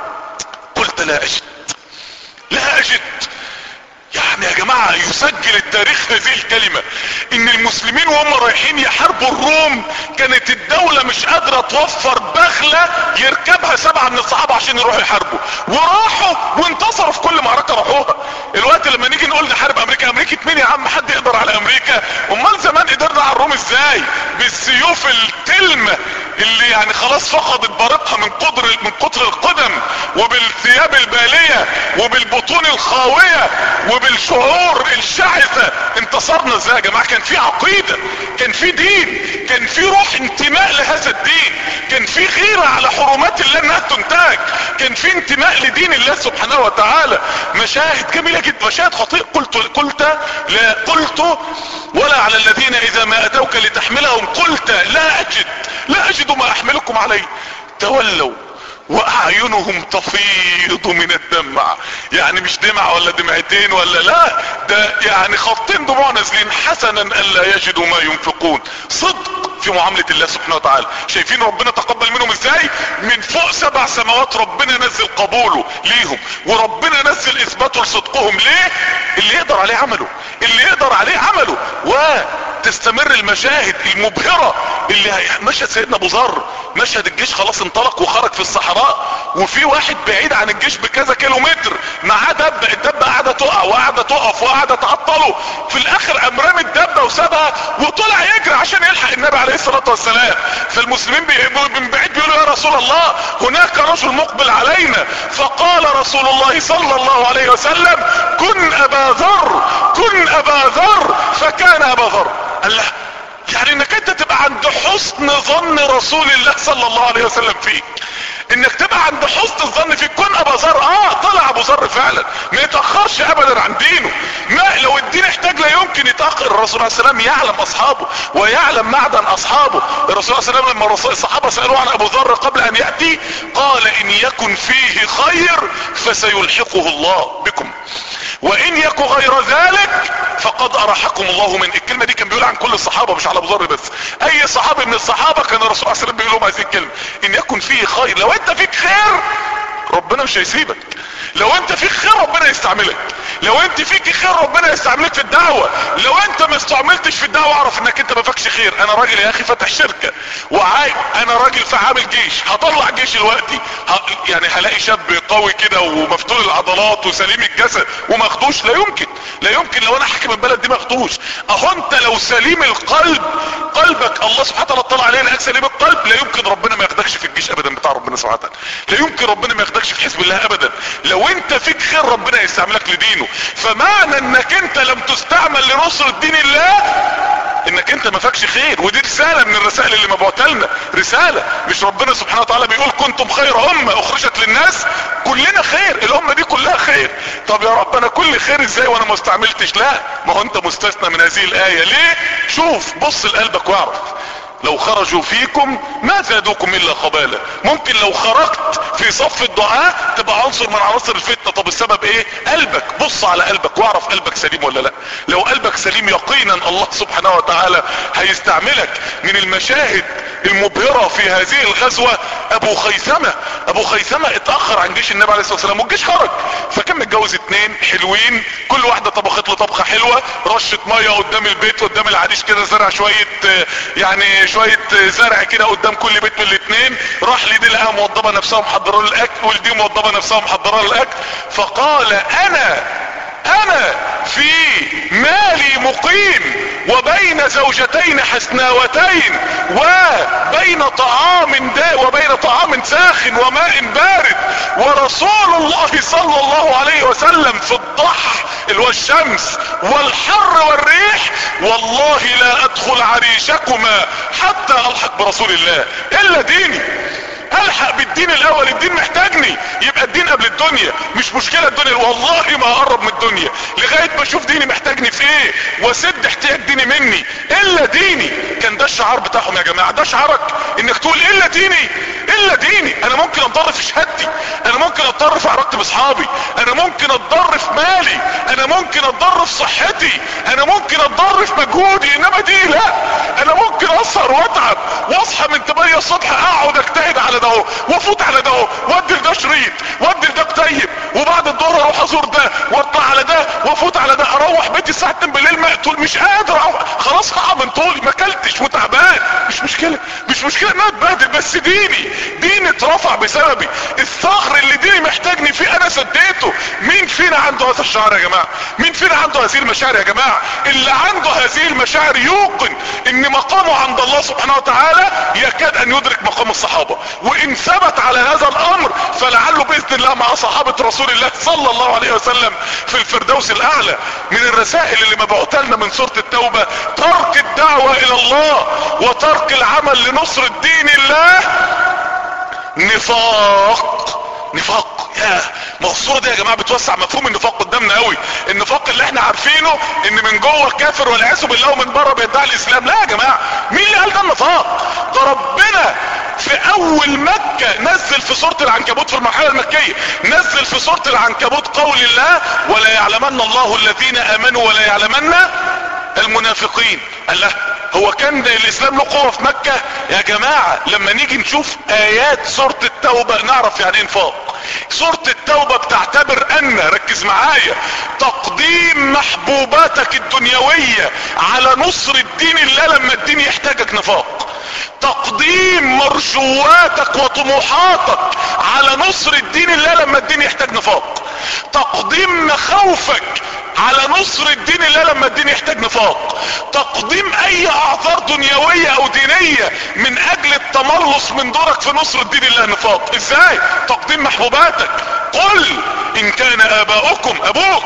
قلت لا اجد لا اجد. يعني يا جماعة يسجل التاريخ هذه الكلمة، ان المسلمين وهم رايحين يحاربوا الروم كانت الدولة مش قادرة توفر بغلة يركبها سبعة من الصحابة عشان يروحوا يحاربوا، وراحوا وانتصروا في كل معركة راحوها. الوقت لما نيجي نقول نحارب امريكا، امريكا مين يا عم؟ حد يقدر على امريكا؟ امال زمان قدرنا على الروم ازاي؟ بالسيوف التلمة اللي يعني خلاص فقدت بارقها من قدر من قطر القدم، وبالثياب البالية وبالبطون الخاوية وبالشعور الشعثة. انتصرنا ازاي يا جماعة؟ كان في عقيدة، كان في دين، كان في روح انتماء لهذا الدين، كان في غيرة على حرمات الله انها تنتهك، كان في انتماء لدين الله سبحانه وتعالى. مشاهد جميلة جدا، مشاهد خطيئة. قلت قلت لا قلت ولا على الذين اذا ما اتوك لتحملهم قلت لا اجد لا اجد ما احملكم عليه تولوا واعينهم تفيض من الدمع. يعني مش دمع ولا دمعتين ولا لا، ده يعني خطين دموع نازلين. حسنا الا يجدوا ما ينفقون. صدق في معاملة الله سبحانه وتعالى. شايفين ربنا تقبل منهم ازاي؟ من فوق سبع سماوات ربنا نزل قبوله ليهم، وربنا نزل اثباته لصدقهم. ليه؟ اللي يقدر عليه عمله، اللي يقدر عليه عمله. وتستمر المشاهد المبهرة اللي مشهد سيدنا ابو ذر، مشهد الجيش خلاص انطلق وخرج في الصحراء، وفي واحد بعيد عن الجيش بكذا كيلو متر معاه دبة، الدبة قاعدة تقع وقاعدة تقف وقاعدة تعطله. في الاخر قام رامي الدبة وسابها وطلع يجري عشان يلحق النبي عليه الصلاة والسلام. فالمسلمين من بعيد بيقولوا يا رسول الله هناك رجل مقبل علينا. فقال رسول الله صلى الله عليه وسلم كن ابا ذر كن ابا ذر. فكان ابا ذر. قال له يعني انك انت تبقى عند حسن ظن رسول الله صلى الله عليه وسلم فيك، انك تبقى عند حسن الظن فيك. كن ابا ذر. اه طلع ابو ذر فعلا، ما يتأخرش ابدا عن دينه. ما لو الدين احتاج لا يمكن يتأخر. الرسول عليه السلام يعلم اصحابه ويعلم معدن اصحابه. الرسول عليه السلام لما الصحابة سألوه عن ابو ذر قبل ان يأتي قال ان يكن فيه خير فسيلحقه الله بكم، وان يكن غير ذلك فقد ارحكم الله من. الكلمة دي كان بيقول عن كل الصحابة مش على ابو ذر بس، اي صحابي من الصحابة كان الرسول عليه السلام بيقول لهم هذه الكلمة، ان يكن فيه خير. لو انت فيك خير ربنا مش هيسيبك، لو انت فيك خير ربنا يستعملك، لو انت فيك خير ربنا يستعملك في الدعوة. لو انت ما استعملتش في الدعوة اعرف انك انت ما فيكش خير. انا راجل يا اخي فاتح شركة وعاي انا راجل في عامل جيش، هطلع جيش الوقتي ه... يعني هلاقي شاب قوي كده ومفتول العضلات وسليم الجسد ومخدوش؟ لا يمكن لا يمكن. لو انا حاكم البلد دي مخدوش. اهو انت لو سليم القلب، قلبك الله سبحانه وتعالى اطلع عليه لقاك سليم القلب، لا يمكن ربنا ما ياخدكش في الجيش ابدا بتاع ربنا سبحانه وتعالى، لا يمكن ربنا ما ياخدكش في حزب الله ابدا. لو انت فيك خير ربنا يستعملك لدينه. فمعنى انك انت لم تستعمل لنصرة دين الله انك انت ما فيكش خير. ودي رسالة من الرسائل اللي مبعوثة لنا، رسالة. مش ربنا سبحانه وتعالى بيقول كنتم خير امة اخرجت للناس؟ كلنا خير، الامة دي كلها خير. طب يا رب انا كل خير ازاي وانا ما استعملتش؟ لا، ما هو انت مستثنى من هذه الاية. ليه؟ شوف بص لقلبك واعرف لو خرجوا فيكم ما زادوكم الا خبالة. ممكن لو خرجت في صف الدعاء تبقى عنصر من عناصر الفتنة. طب السبب ايه؟ قلبك. بص على قلبك واعرف قلبك سليم ولا لا. لو قلبك سليم يقينا الله سبحانه وتعالى هيستعملك. من المشاهد المبهرة في هذه الغزوة ابو خيثمة. ابو خيثمة اتأخر عن جيش النبي عليه الصلاة والسلام والجيش خرج، فكان متجوز اتنين حلوين، كل واحدة طبخت له طبخة حلوة، رشة مية قدام البيت قدام العريش كده، زرع شوية يعني شوية زرع كده قدام كل بيت من الاتنين. راح لدي لقاها موضبة نفسها محضرة الاكل، ولدي موضبة نفسها محضرة الاكل. فقال انا انا انا في مالي مقيم وبين زوجتين حسناوتين وبين طعام دا وبين طعام ساخن وماء بارد ورسول الله صلى الله عليه وسلم في الضح اللي هو الشمس والحر والريح، والله لا ادخل عريشكما حتى الحق برسول الله الا ديني. الحق بالدين الاول، الدين محتاجني، يبقى الدين قبل الدنيا. مش مشكلة الدنيا، والله ما اقرب من الدنيا لغاية ما اشوف ديني محتاجني في ايه واسد احتياج ديني مني الا ديني. كان ده الشعار بتاعهم يا جماعة. ده شعارك انك تقول الا ديني الا ديني. انا ممكن اتضر في شهادتي، انا ممكن اتضر في علاقتي باصحابي، انا ممكن اتضر في مالي، انا ممكن اتضر في صحتي، انا ممكن اتضر في مجهودي، انما دي لا. انا ممكن اسهر واتعب واصحى من تمانية الصبح اقعد اجتهد على ده وافوت على ده وادي لده شريط وادي لده كتيب، وبعد الظهر اروح ازور ده واطلع على ده وافوت على ده، اروح بيتي الساعه اتنين بالليل مقتول مش قادر اروح، خلاص هقع من طولي، ما اكلتش وتعبان. مش مشكله، مش مشكله ان انا اتبهدل، بس ديني ديني اترفع بسببي. الثغر اللي ديني محتاجني فيه انا سديته. مين فينا عنده هذا الشعار يا جماعه؟ مين فينا عنده هذه المشاعر يا جماعه؟ اللي عنده هذه المشاعر يوقن ان مقامه عند الله سبحانه وتعالى يكاد ان يدرك مقام الصحابه، وان ثبت على هذا الامر فلعله باذن الله مع صحابه رسول الله صلى الله عليه وسلم في الفردوس الاعلى. من الرسائل اللي مبعوثه لنا من سوره التوبه ترك الدعوه الى الله وترك العمل لنصر الدين الله نفاق. نفاق يا ما هو الصوره دي يا جماعه بتوسع مفهوم النفاق قدامنا قوي. النفاق اللي احنا عارفينه ان من جوه كافر والعياذ بالله ومن بره بيدعي الاسلام. لا يا جماعه، مين اللي قال ده النفاق؟ ده ربنا في اول مكة نزل في سورة العنكبوت في المرحلة المكية، نزل في سورة العنكبوت قول الله ولا يعلمن الله الذين امنوا ولا يعلمن المنافقين. قال له هو كان الاسلام له قوة في مكة؟ يا جماعة لما نيجي نشوف ايات سورة التوبة نعرف يعني ايه نفاق. سورة التوبة بتعتبر ان، ركز معايا، تقديم محبوباتك الدنيوية على نصر الدين الله لما الدين يحتاجك نفاق. تقديم مرجواتك وطموحاتك على نصر الدين الله لما الدين يحتاج نفاق. تقديم مخاوفك على نصر الدين الله لما الدين يحتاج نفاق. تقديم اي اعذار دنيوية او دينية من اجل التملص من دورك في نصر الدين الله نفاق. ازاي؟ تقديم محبوباتك. قل ان كان اباؤكم، ابوك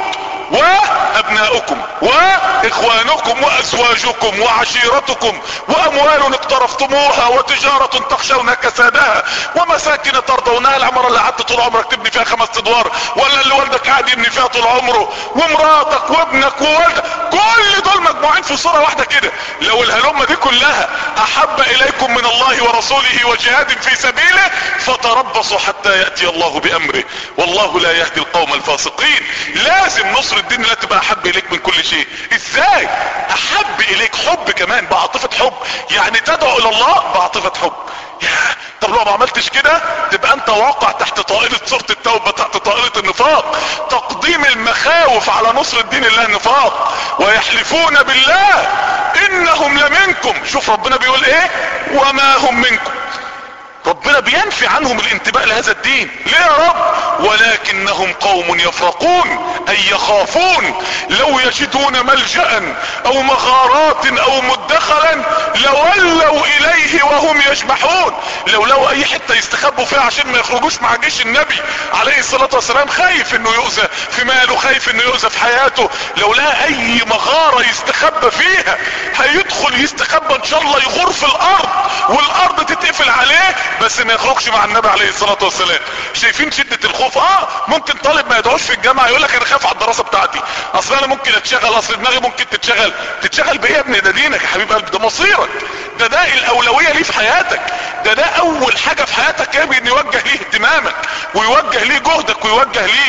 وابناؤكم واخوانكم وازواجكم وعشيرتكم واموال اقترفتموها وتجارة تخشون كسادها ومساكن ترضونها، العمارة اللي قعدت طول عمرك تبني فيها خمس ادوار ولا اللي والدك قاعد يبني فيها طول عمره، ومراتك وابنك ووالدك، كل دول مجموعين في صورة واحدة كده. لو الهلمة دي كلها احب اليكم من الله ورسوله وجهاد في سبيله فتربصوا حتى يأتي الله بامره والله لا يهدي القوم الفاسقين. لازم نصر الدين لا تبقى احب اليك من كل شيء. ازاي؟ احب اليك حب كمان، بعاطفة حب، يعني تدعو الى الله بعاطفة حب. يا طب لو ما عملتش كده تبقى انت واقع تحت طائلة سورة التوبة، تحت طائلة النفاق. تقديم المخاوف على نصر الدين الله نفاق. ويحلفون بالله انهم لمنكم، شوف ربنا بيقول ايه، وما هم منكم. ربنا بينفي عنهم الانتماء لهذا الدين. ليه يا رب؟ ولكنهم قوم يفرقون اي يخافون لو يجدون ملجأ او مغارات او مدخلا لولوا اليه وهم يجمحون. لو لو اي حتة يستخبوا فيها عشان ما يخرجوش مع جيش النبي عليه الصلاة والسلام، خايف انه يؤذى في ماله، خايف انه يؤذى في حياته، لو لقى اي مغارة يستخبى فيها هيدخل يستخبى ان شاء الله يغور في الارض والارض تتقفل عليه بس ما يخرجش مع النبي عليه الصلاة والسلام. شايفين شدة الخوف؟ اه ممكن طالب ما يدعوش في الجامعة يقول لك انا خايف على الدراسة بتاعتي، اصل انا ممكن اتشغل، اصل دماغي ممكن تتشغل. تتشغل بايه يا ابني؟ ده دينك يا حبيب قلبي، ده مصيرك، ده ده الاولوية ليه في حياتك، ده ده اول حاجة في حياتك يا ابني ان يوجه ليه اهتمامك ويوجه ليه جهدك ويوجه ليه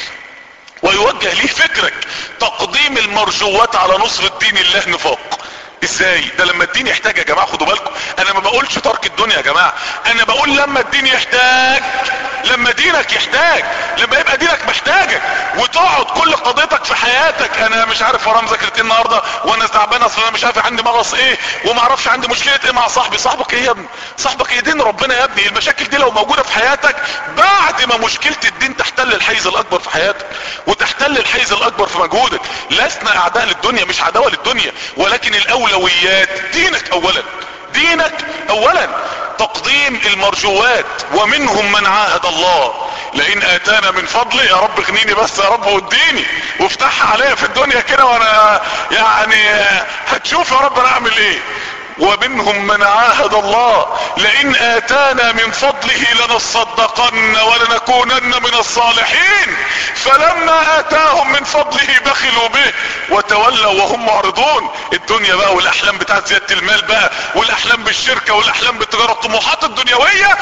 ويوجه ليه فكرك. تقديم المرجوات على نصر الدين الله نفاق. ازاي؟ ده لما الدين يحتاج يا جماعة، خدوا بالكم، انا ما بقولش ترك الدنيا يا جماعة، انا بقول لما الدين يحتاج، لما دينك يحتاج، لما يبقى دينك محتاجك وتقعد كل قضيتك في حياتك انا مش عارف ورايا مذاكرة ايه النهارده، وانا تعبان اصلا، انا مش عارف عندي مغص ايه، وما اعرفش عندي مشكلة ايه مع صاحبي. صاحبك ايه يا ابني؟ صاحبك ايه؟ دين ربنا يا ابني. المشاكل دي لو موجودة في حياتك بعد ما مشكلة الدين تحتل الحيز الاكبر في حياتك، وتحتل الحيز الاكبر في مجهودك. لسنا اعداء للدنيا، مش عداوة للدنيا، ولكن الاولويات دينك اولا، دينك اولا، تقديم المرجوات. ومنهم من عاهد الله لئن اتانا من فضله، يا رب اغنيني بس يا رب واديني وافتحها عليا في الدنيا كده وانا يعني هتشوف يا رب انا اعمل ايه. ومنهم من عاهد الله لئن اتانا من فضله لنصدقن ولنكونن من الصالحين فلما اتاهم من فضله بخلوا به وتولوا وهم معرضون. الدنيا بقى والاحلام بتاعت زيادة المال بقى، والاحلام بالشركة، والاحلام بالتجارة، الطموحات الدنيوية،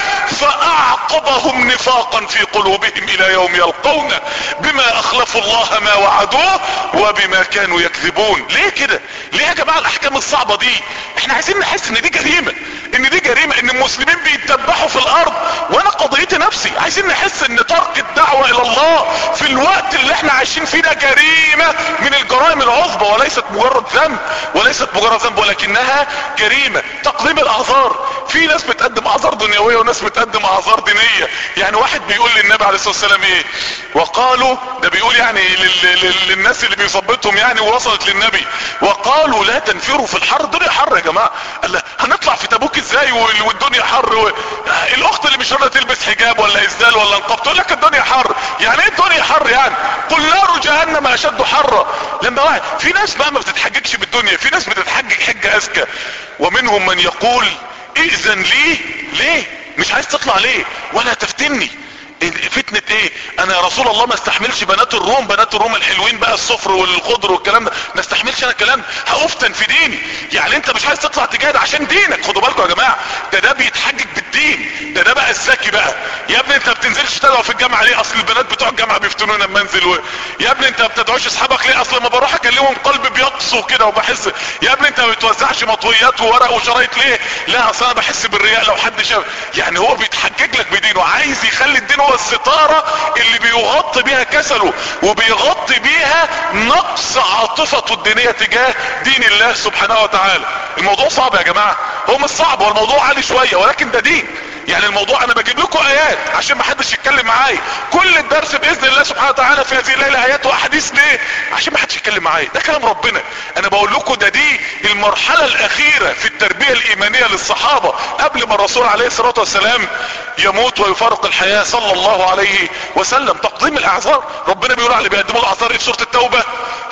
فاعقبهم نفاقا في قلوبهم الى يوم يلقونه بما اخلفوا الله ما وعدوه وبما كانوا يكذبون. ليه كده؟ ليه يا جماعة الاحكام الصعبة دي؟ احنا عايزين نحس ان دي جريمة، ان دي جريمة، ان المسلمين بيتدبحوا في الارض. وانا قضيتي نفسي عايزين نحس ان ترك الدعوة الى الله في الوقت اللي احنا عايشين فيه ده جريمة من الجرائم العظمى، وليست مجرد ذنب، وليست مجرد ذنب ولكنها جريمة. تقديم الاعذار، في ناس بتقدم اعذار دنيوية وناس بتقدم اعذار دينية. يعني واحد بيقول للنبي عليه الصلاة والسلام ايه؟ وقالوا، ده بيقول يعني لل... للناس اللي بيصبتهم يعني، ووصلت للنبي، وقالوا لا تنفروا في الحر. الدنيا حر يا جماعة. قال لا هنطلع في تبوك ازاي والدنيا حر و... الاخت اللي مش راضيه تلبس حجاب ولا اسدال ولا نقاب تقول لك الدنيا حر. يعني ايه الدنيا حر يعني؟ قل نار جهنم اشد حرا. لما واحد، في ناس بقى ما بتتحججش بالدنيا، في ناس بتتحجج حجة اذكى. ومنهم من يقول ائذن لي، ليه مش عايز تطلع ليه؟ ولا تفتني. فتنة ايه؟ انا يا رسول الله ما استحملش بنات الروم، بنات الروم الحلوين بقى الصفر والخضر والكلام ده، ما استحملش انا الكلام ده، هافتن في ديني. يعني انت مش عايز تطلع تجاهد عشان دينك. خدوا بالكم يا جماعة، ده ده بيتحجج بالدين، ده ده بقى الذكي بقى. يا ابني انت ما بتنزلش تدعو في الجامعة ليه؟ اصل البنات بتوع الجامعة بيفتنونا لما انزل و... يا ابني انت ما بتدعوش اصحابك ليه؟ اصل لما بروح اكلمهم قلبي بيقسو كده وبحس. يا ابني انت ما بتوزعش مطويات وورق وشرايط ليه؟ لا اصل انا بحس بالرياء لو حد شاف. يعني هو بيتحجج لك بدينه، عايز يخلي الدين هو الستارة اللي بيغطي بيها كسله وبيغطي بيها نقص عاطفته الدينية تجاه دين الله سبحانه وتعالى. الموضوع صعب يا جماعة، هو مش صعب، هو الموضوع عالي شوية ولكن ده دين. يعني الموضوع انا بجيب لكم ايات عشان ما حدش يتكلم معايا. كل الدرس باذن الله سبحانه وتعالى في هذه الليله ايات واحاديث. ليه؟ عشان ما حدش يتكلم معايا، ده كلام ربنا. انا بقول لكم ده دي المرحله الاخيره في التربيه الايمانيه للصحابه قبل ما الرسول عليه الصلاه والسلام يموت ويفارق الحياه صلى الله عليه وسلم. تقديم الاعذار، ربنا بيقول على اللي بيقدموا الاعذار في سوره التوبه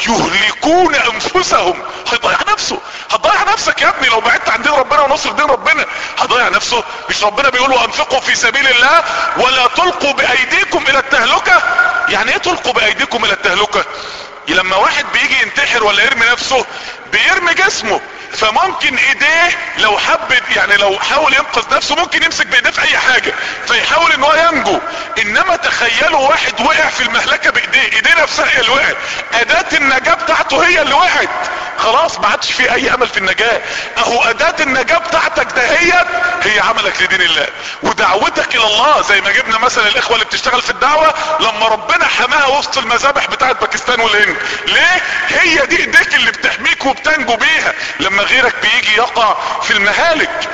يهلكون انفسهم. هيضيع نفسه، هتضيع نفسك يا ابني لو بعدت عن دين ربنا ونصر دين ربنا، هتضيع نفسه. مش ربنا بيقول وانفقوا في سبيل الله ولا تلقوا بايديكم الى التهلكة؟ يعني ايه تلقوا بايديكم الى التهلكة؟ لما واحد بيجي ينتحر ولا يرمي نفسه بيرمي جسمه، فممكن ايديه لو حب يعني لو حاول ينقذ نفسه ممكن يمسك بايديه في اي حاجة فيحاول ان هو ينجو. انما تخيلوا واحد وقع في المهلكة بايديه، ايديه نفسها هي اللي وقعت، اداة النجاة بتاعته هي اللي وقعت، خلاص ما عادش في اي امل في النجاة. اهو اداة النجاة بتاعتك دهيت هي عملك لدين الله ودعوتك الى الله. زي ما جبنا مثلا الاخوة اللي بتشتغل في الدعوة لما ربنا حماها وسط المذابح بتاعت باكستان والهند، ليه؟ هي دي ايديك اللي بتحميك وبتنجو بيها لما غيرك بيجي يقع في المهالك.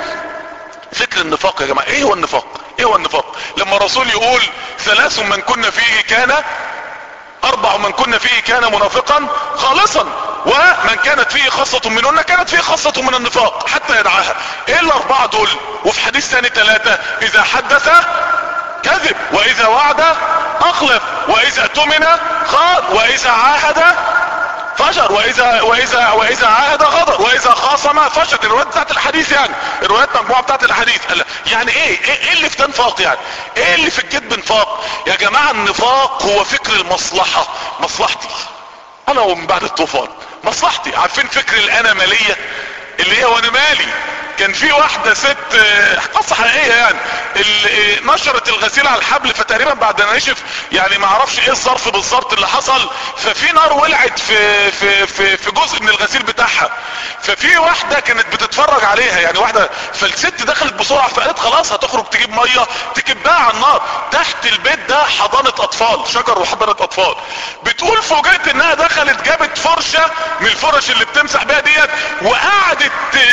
فكر النفاق يا جماعة، ايه هو النفاق؟ ايه هو النفاق؟ لما الرسول يقول ثلاث من كنا فيه كان اربع من كنا فيه كان منافقا خالصا ومن كانت فيه خاصة منهن كانت فيه خاصة من النفاق حتى يدعاها. ايه الاربعة دول؟ وفي حديث ثاني ثلاثة، اذا حدث كذب، واذا وعد اخلف، واذا اؤتمن خان، واذا عاهد فجر، واذا واذا واذا عاهد غدر، واذا خاصم فشل. الروايات بتاعت الحديث يعني الروايات مجموعه بتاعت الحديث. يعني ايه ايه اللي في تنفاق؟ يعني ايه اللي في الكذب نفاق يا جماعه؟ النفاق هو فكر المصلحه، مصلحتي انا ومن بعد الطوفان مصلحتي. عارفين فكر الاناماليه اللي هي وانا مالي؟ كان في واحدة ست، قصة حقيقية يعني، اللي نشرت الغسيل على الحبل فتقريبا بعد ما نشف يعني ما اعرفش ايه الظرف بالظبط اللي حصل، ففي نار ولعت في في في في جزء من الغسيل بتاعها. ففي واحدة كانت بتتفرج عليها يعني واحدة، فالست دخلت بسرعة فقالت خلاص هتخرج تجيب مية تكبها على النار. تحت البيت ده حضانة اطفال، شجر وحضانة اطفال. بتقول فوجئت انها دخلت جابت فرشة من الفرش اللي بتمسح بيها ديت وقعدت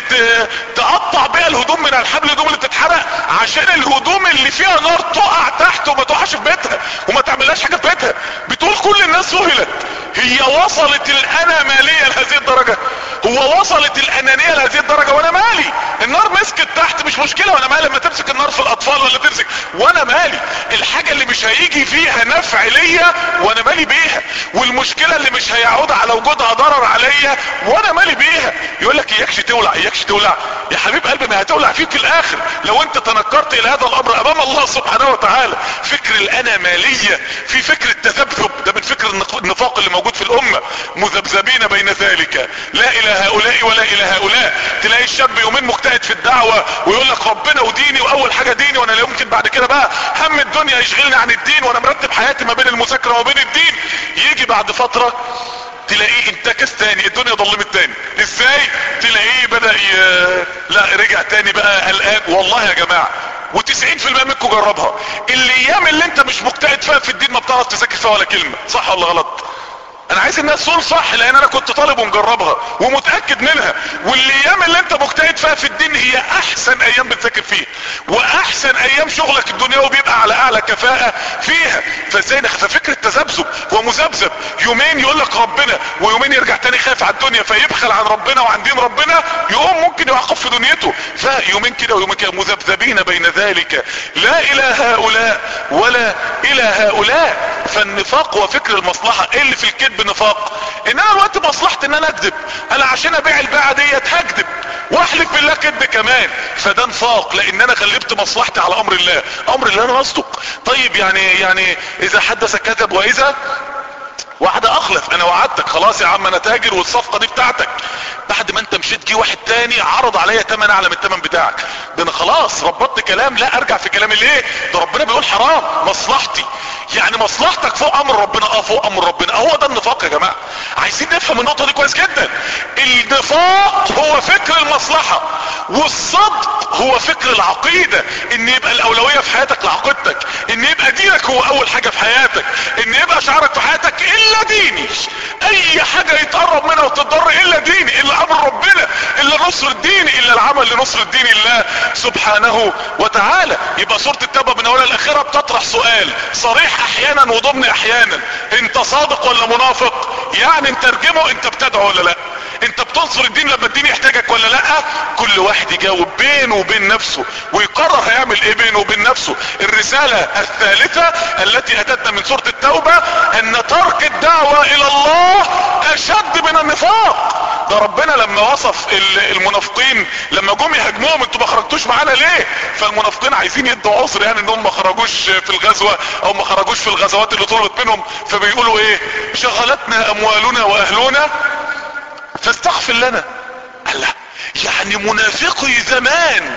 تقطع بيها الهدوم من الحبل، الهدوم اللي بتتحرق عشان الهدوم اللي فيها نار تقع تحت وما تقعش في بيتها وما تعملهاش حاجة في بيتها. بتقول كل الناس فاذا سئلت هي وصلت الانا مالية لهذه الدرجة؟ هو وصلت الانانية لهذه الدرجة؟ وانا مالي، النار مسكت تحت مش مشكلة، وانا مالي لما تمسك النار في الاطفال ولا تمسك، وانا مالي الحاجة اللي مش هيجي فيها نفع ليا وانا مالي بيها، والمشكلة اللي مش هيعود على وجودها ضرر عليا وانا مالي بيها. يقول لك اياكش تولع اياكش تولع، يا حبيب قلبي ما هتولع فيك في الاخر لو انت تنكرت الى هذا الامر امام الله سبحانه وتعالى. فكر الانا مالية، في فكر التذبذب، ده من فكر النفاق اللي موجود في الامة، مذبذبين بين ذلك لا الى هؤلاء ولا الى هؤلاء. تلاقي الشاب يومين مجتهد في الدعوة ويقول لك ربنا وديني، واول حاجة ديني، وانا لا يمكن بعد كده بقى هم الدنيا يشغلني عن الدين، وانا مرتب حياتي ما بين المذاكرة وما بين الدين. يجي بعد فترة تلاقيه انتكس تاني، الدنيا ضلمت تاني. ازاي؟ تلاقيه بدأ ي... لا رجع تاني بقى قلقان. والله يا جماعة وتسعين في المية منكم جربها، الايام اللي انت مش مجتهد فيها في الدين ما بتعرف تذاكر فيها ولا كلمة، صح ولا غلط؟ انا عايز الناس تقول صح، لان انا كنت طالب ومجربها ومتأكد منها. والايام اللي انت مجتهد فيها في الدين هي احسن ايام بتذاكر فيها، واحسن ايام شغلك الدنيوي بيبقى على اعلى كفاءة فيها. فازاي ففكرة تذبذب ومذبذب، يومين يقول لك ربنا ويومين يرجع تاني خايف على الدنيا فيبخل عن ربنا وعن دين ربنا، يقوم ممكن يعاقب في دنيته. فيومين كده ويومين كده مذبذبين بين ذلك لا الى هؤلاء ولا الى هؤلاء. فالنفاق هو فكر المصلحة. ايه اللي في الكذب نفاق؟ ان انا الوقت مصلحتي ان انا اكذب، انا عشان ابيع البيعة ديت هكذب واحلف بالله كذب كمان، فده نفاق، لان انا غلبت مصلحتي على امر الله. امر الله انا اصدق. طيب يعني يعني اذا حدث كذب واذا واحد اخلف، انا وعدتك خلاص يا عم انا تاجر والصفقة دي بتاعتك، بعد ما انت مشيت جه واحد تاني عرض عليا تمن اعلى من التمن بتاعك، ده انا خلاص ربطت كلام، لا ارجع في كلامي ليه؟ ده ربنا بيقول حرام، مصلحتي يعني مصلحتك فوق امر ربنا. اه فوق امر ربنا. هو ده النفاق يا جماعة. عايزين نفهم النقطة دي كويس جدا. النفاق هو فكر المصلحة، والصدق هو فكر العقيدة، ان يبقى الاولوية في حياتك لعقيدتك، ان يبقى دينك هو اول حاجة في حياتك، ان يبقى شعارك في حياتك الا ديني، اي حاجة يتقرب منها وتضر الا ديني، الا امر ربنا، الا نصر الدين، الا العمل لنصر الدين الله سبحانه وتعالى. يبقى سورة التوبة من اولها لاخرها بتطرح سؤال صريح احيانا وضمن احيانا، انت صادق ولا منافق؟ يعني نترجمه انت بتدعو ولا لا؟ انت بتنصر الدين لما الدين يحتاجك ولا لا؟ كل واحد يجاوب بينه وبين نفسه ويقرر هيعمل ايه بينه وبين نفسه. الرسالة الثالثة التي اتتنا من سورة التوبة ان ترك الدعوة الى الله اشد من النفاق. ده ربنا لما وصف المنافقين لما جم يهاجموهم انتوا ما خرجتوش معانا ليه؟ فالمنافقين عايزين يدوا عذر يعني انهم ما خرجوش في الغزوة او ما خرجوش في الغزوات اللي طلبت منهم، فبيقولوا ايه؟ شغلتنا اموالنا واهلنا فاستغفر لنا. الله، يعني منافقي زمان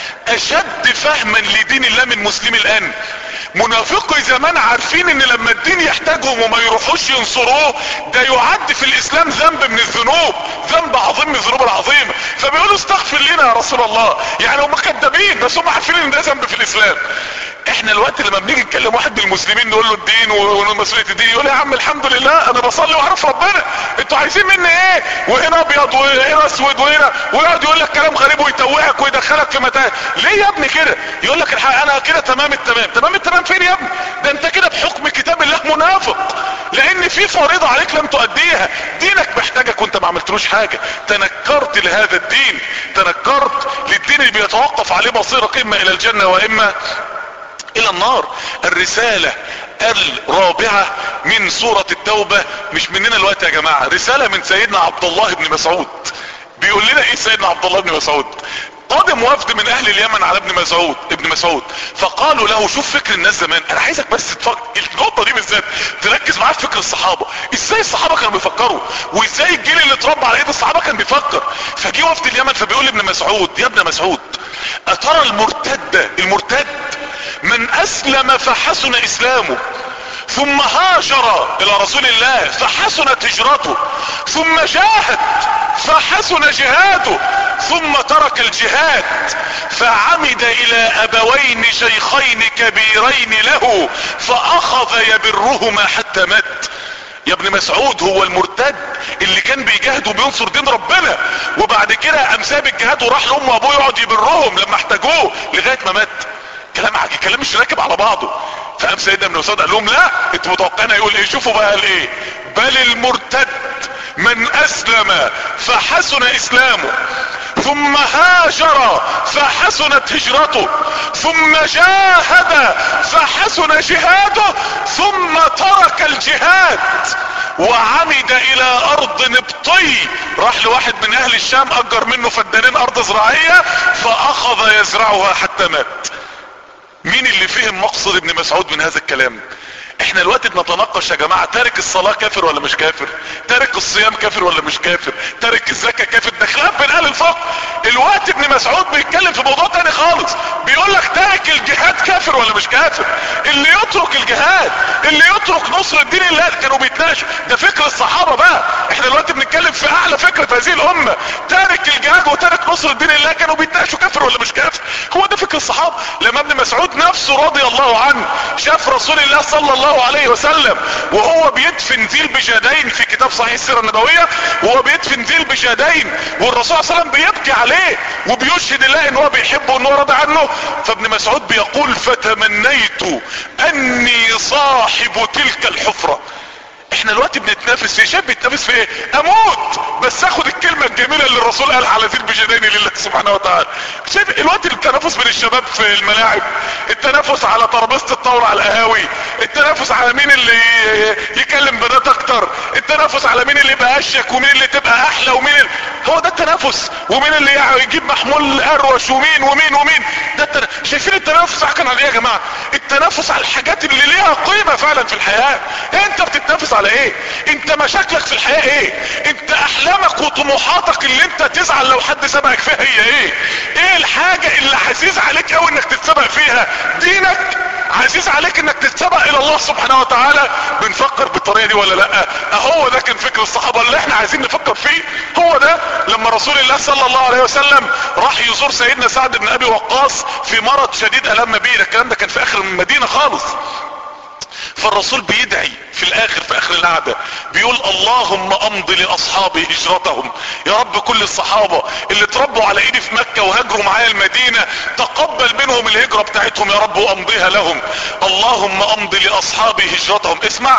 اشد فهما لدين الله من مسلمي الان. منافقي زمان عارفين ان لما الدين يحتاجهم وما يروحوش ينصروه ده يعد في الاسلام ذنب من الذنوب، ذنب عظيم من الذنوب العظيمة، فبيقولوا استغفر لنا يا رسول الله. يعني هم كدابين بس هم عارفين ان ده ذنب في الاسلام. احنا الوقت لما بنيجي نتكلم واحد من المسلمين نقول له الدين ومسؤولية الدين يقول يا عم الحمد لله انا بصلي واعرف ربنا، انتوا عايزين مني ايه؟ وهنا ابيض وهنا اسود وهنا، ويقعد يقول لك كلام غريب ويتوهك ويدخلك في متاهه. ليه يا ابني كده؟ يقول لك الحق انا كده تمام التمام. تمام التمام فين يا ابني؟ ده انت كده بحكم كتاب الله منافق، لان في فريضة عليك لم تؤديها، دينك محتاجك وانت ما عملتلوش حاجة، تنكرت لهذا الدين، تنكرت للدين اللي بيتوقف عليه مصيرك اما الى الجنة واما الى النار. الرسالة الرابعة من سورة التوبة مش مننا الوقت يا جماعة، رسالة من سيدنا عبد الله بن مسعود. بيقول لنا ايه سيدنا عبد الله بن مسعود؟ قادم وفد من اهل اليمن على ابن مسعود ابن مسعود فقالوا له شوف فكر الناس زمان. انا عايزك بس تفكر النقطة دي بالذات تركز معايا في فكر الصحابة، ازاي الصحابة كانوا بيفكروا وازاي الجيل اللي اتربى على ايد الصحابة كان بيفكر. فجي وفد اليمن فبيقول لابن مسعود يا ابن مسعود اترى المرتد المرتد من اسلم فحسن اسلامه ثم هاجر الى رسول الله فحسنت هجرته ثم جاهد فحسن جهاده ثم ترك الجهاد فعمد الى ابوين شيخين كبيرين له فاخذ يبرهما حتى مات. يا ابن مسعود هو المرتد اللي كان بيجاهد وبينصر دين ربنا وبعد كده قام ساب الجهاد وراح لامه وابوه يقعد يبرهم لما احتاجوه لغايه ما مات. كلام كلام مش راكب على بعضه. فقام سيدنا ابن مسعود قال لهم لا، انتوا متوقعين يقول ايه؟ شوفوا بقى قال ايه: بل المرتد من اسلم فحسن اسلامه ثم هاجر فحسنت هجرته ثم جاهد فحسن جهاده ثم ترك الجهاد وعمد الى ارض نبطي، راح لواحد من اهل الشام اجر منه فدانين ارض زراعية فاخذ يزرعها حتى مات. مين اللي فهم مقصد ابن مسعود من هذا الكلام؟ احنا الوقت بنتناقش يا جماعة، تارك الصلاة كافر ولا مش كافر؟ تارك الصيام كافر ولا مش كافر؟ تارك الزكاة كافر؟ ده خلاف بين اهل الفقه. الوقت ابن مسعود بيتكلم في موضوع تاني خالص، بيقول لك تارك الجهاد كافر ولا مش كافر؟ اللي يترك الجهاد، اللي يترك نصر الدين الله، كانوا بيتناقشوا ده فكر الصحابة بقى. احنا الوقت بنتكلم في اعلى فكرة في هذه الامة، تارك الجهاد وتارك نصر الدين الله، كانوا بيتناقشوا كافر ولا مش كافر. هو ده فكر الصحابة. لما ابن مسعود نفسه رضي الله عنه شاف رسول الله صلى الله عليه وسلم وهو بيدفن ذي البجادين في كتاب صحيح السيرة النبوية، وهو بيدفن ذي البجادين والرسول صلى الله عليه وسلم بيبكي عليه وبيشهد الله ان هو بيحبه وان هو راضي عنه، فابن مسعود بيقول: فتمنيت اني صاحب تلك الحفرة. احنا دلوقتي بنتنافس في شاب، بيتنافس في ايه؟ اموت بس اخد الكلمة الجميلة اللي الرسول قال على ذي البجدين لله سبحانه وتعالى. شايف الوقت التنافس بين الشباب في الملاعب، التنافس على ترابيزة الطاولة على القهاوي، التنافس على مين اللي يكلم بنات اكتر، التنافس على مين اللي يبقى اشيك ومين اللي تبقى احلى ومين اللي... هو ده التنافس. ومين اللي يجيب محمول اروش ومين ومين ومين ده التن... شايفين التنافس حكا على ايه يا جماعة؟ التنافس على الحاجات اللي ليها قيمة فعلا في الحياة. انت بتتنافس على ايه؟ انت مشاكلك في الحياة ايه؟ انت احلامك وطموحاتك اللي انت تزعل لو حد سبقك فيها هي ايه؟ ايه الحاجة اللي عزيز عليك اوي انك تتسبق فيها؟ دينك عزيز عليك انك تتسبق الى الله سبحانه وتعالى. بنفكر بالطريقة دي ولا لا؟ اهو ده كان فكر الصحابة اللي احنا عايزين نفكر فيه. هو ده لما رسول الله صلى الله عليه وسلم راح يزور سيدنا سعد بن ابي وقاص في مرض شديد الم بيه، الكلام ده كان في اخر المدينة خالص، فالرسول بيدعي في الاخر في اخر القعده بيقول: اللهم امضي لاصحابي هجرتهم. يا رب كل الصحابه اللي اتربوا على ايدي في مكه وهاجروا معايا المدينه تقبل منهم الهجره بتاعتهم يا رب وامضيها لهم. اللهم امضي لاصحابي هجرتهم. اسمع: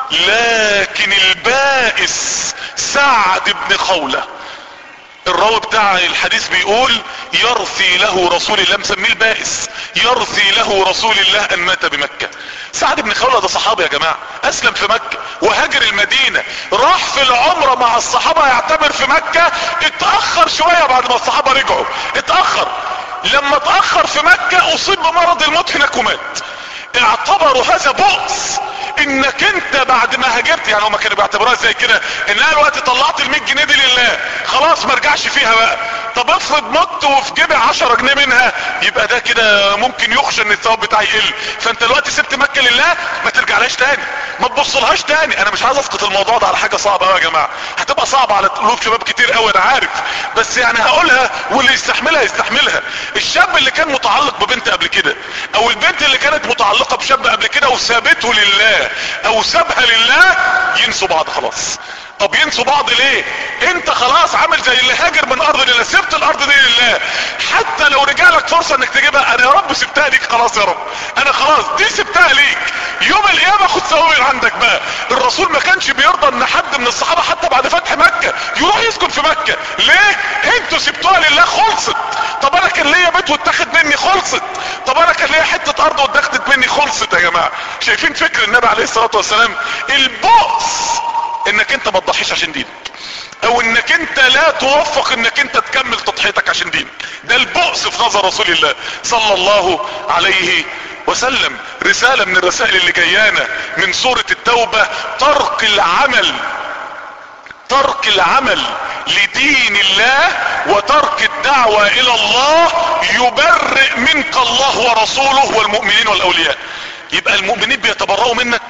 لكن البائس سعد بن خولة، الراوي بتاع الحديث بيقول: يرثي له رسول الله، مسميه البائس، يرثي له رسول الله ان مات بمكة. سعد بن خولة ده صحابي يا جماعة، اسلم في مكة وهاجر المدينة، راح في العمرة مع الصحابة يعتمر في مكة، اتأخر شوية بعد ما الصحابة رجعوا، اتأخر. لما اتأخر في مكة اصيب بمرض الموت هناك ومات. اعتبروا هذا بؤس انك انت بعد ما هاجرت، يعني هما كانوا بيعتبروها زي كده ان انا الوقت طلعت ال مية جنيه دي لله خلاص ما ارجعش فيها بقى. طب افرض مت وفي جيبي عشرة جنيه منها، يبقى ده كده ممكن يخشى ان الثواب بتاعي يقل. فانت دلوقتي سبت مكة لله، ما ترجعلهاش تاني، ما تبصلهاش تاني. انا مش عايز اسقط الموضوع ده على حاجة صعبة قوي يا جماعة، هتبقى صعبة على قلوب شباب كتير قوي انا عارف، بس يعني هقولها واللي يستحملها يستحملها. الشاب اللي كان متعلق ببنت قبل كده، او البنت اللي كانت متعلقة بشاب قبل كده وسابته لله او سابها لله، ينسوا بعض خلاص. طب ينسوا بعض ليه؟ انت خلاص عامل زي اللي هاجر من ارض لله، سبت الارض دي لله، حتى لو رجع لك فرصة انك تجيبها، انا يا رب سبتها ليك خلاص يا رب، انا خلاص دي سبتها ليك، يوم القيامة خد ثواب عندك بقى. الرسول ما كانش بيرضى ان حد من الصحابة حتى بعد فتح مكة يروح يسكن في مكة. ليه؟ انتوا سبتوها لله خلصت. طب انا كان ليا بيت واتاخد مني خلصت، طب انا كان ليا حتة ارض واتاخدت مني خلصت. يا جماعة شايفين فكر النبي عليه الصلاة والسلام؟ البؤس انك انت ما تضحيش عشان دينك، او انك انت لا توفق انك انت تكمل تضحيتك عشان دينك، ده البؤس في نظر رسول الله صلى الله عليه وسلم. رسالة من الرسائل اللي جايانا من سورة التوبة: ترك العمل، ترك العمل لدين الله وترك الدعوة الى الله يبرئ منك الله ورسوله والمؤمنين والاولياء. يبقى المؤمنين بيتبرؤوا منك،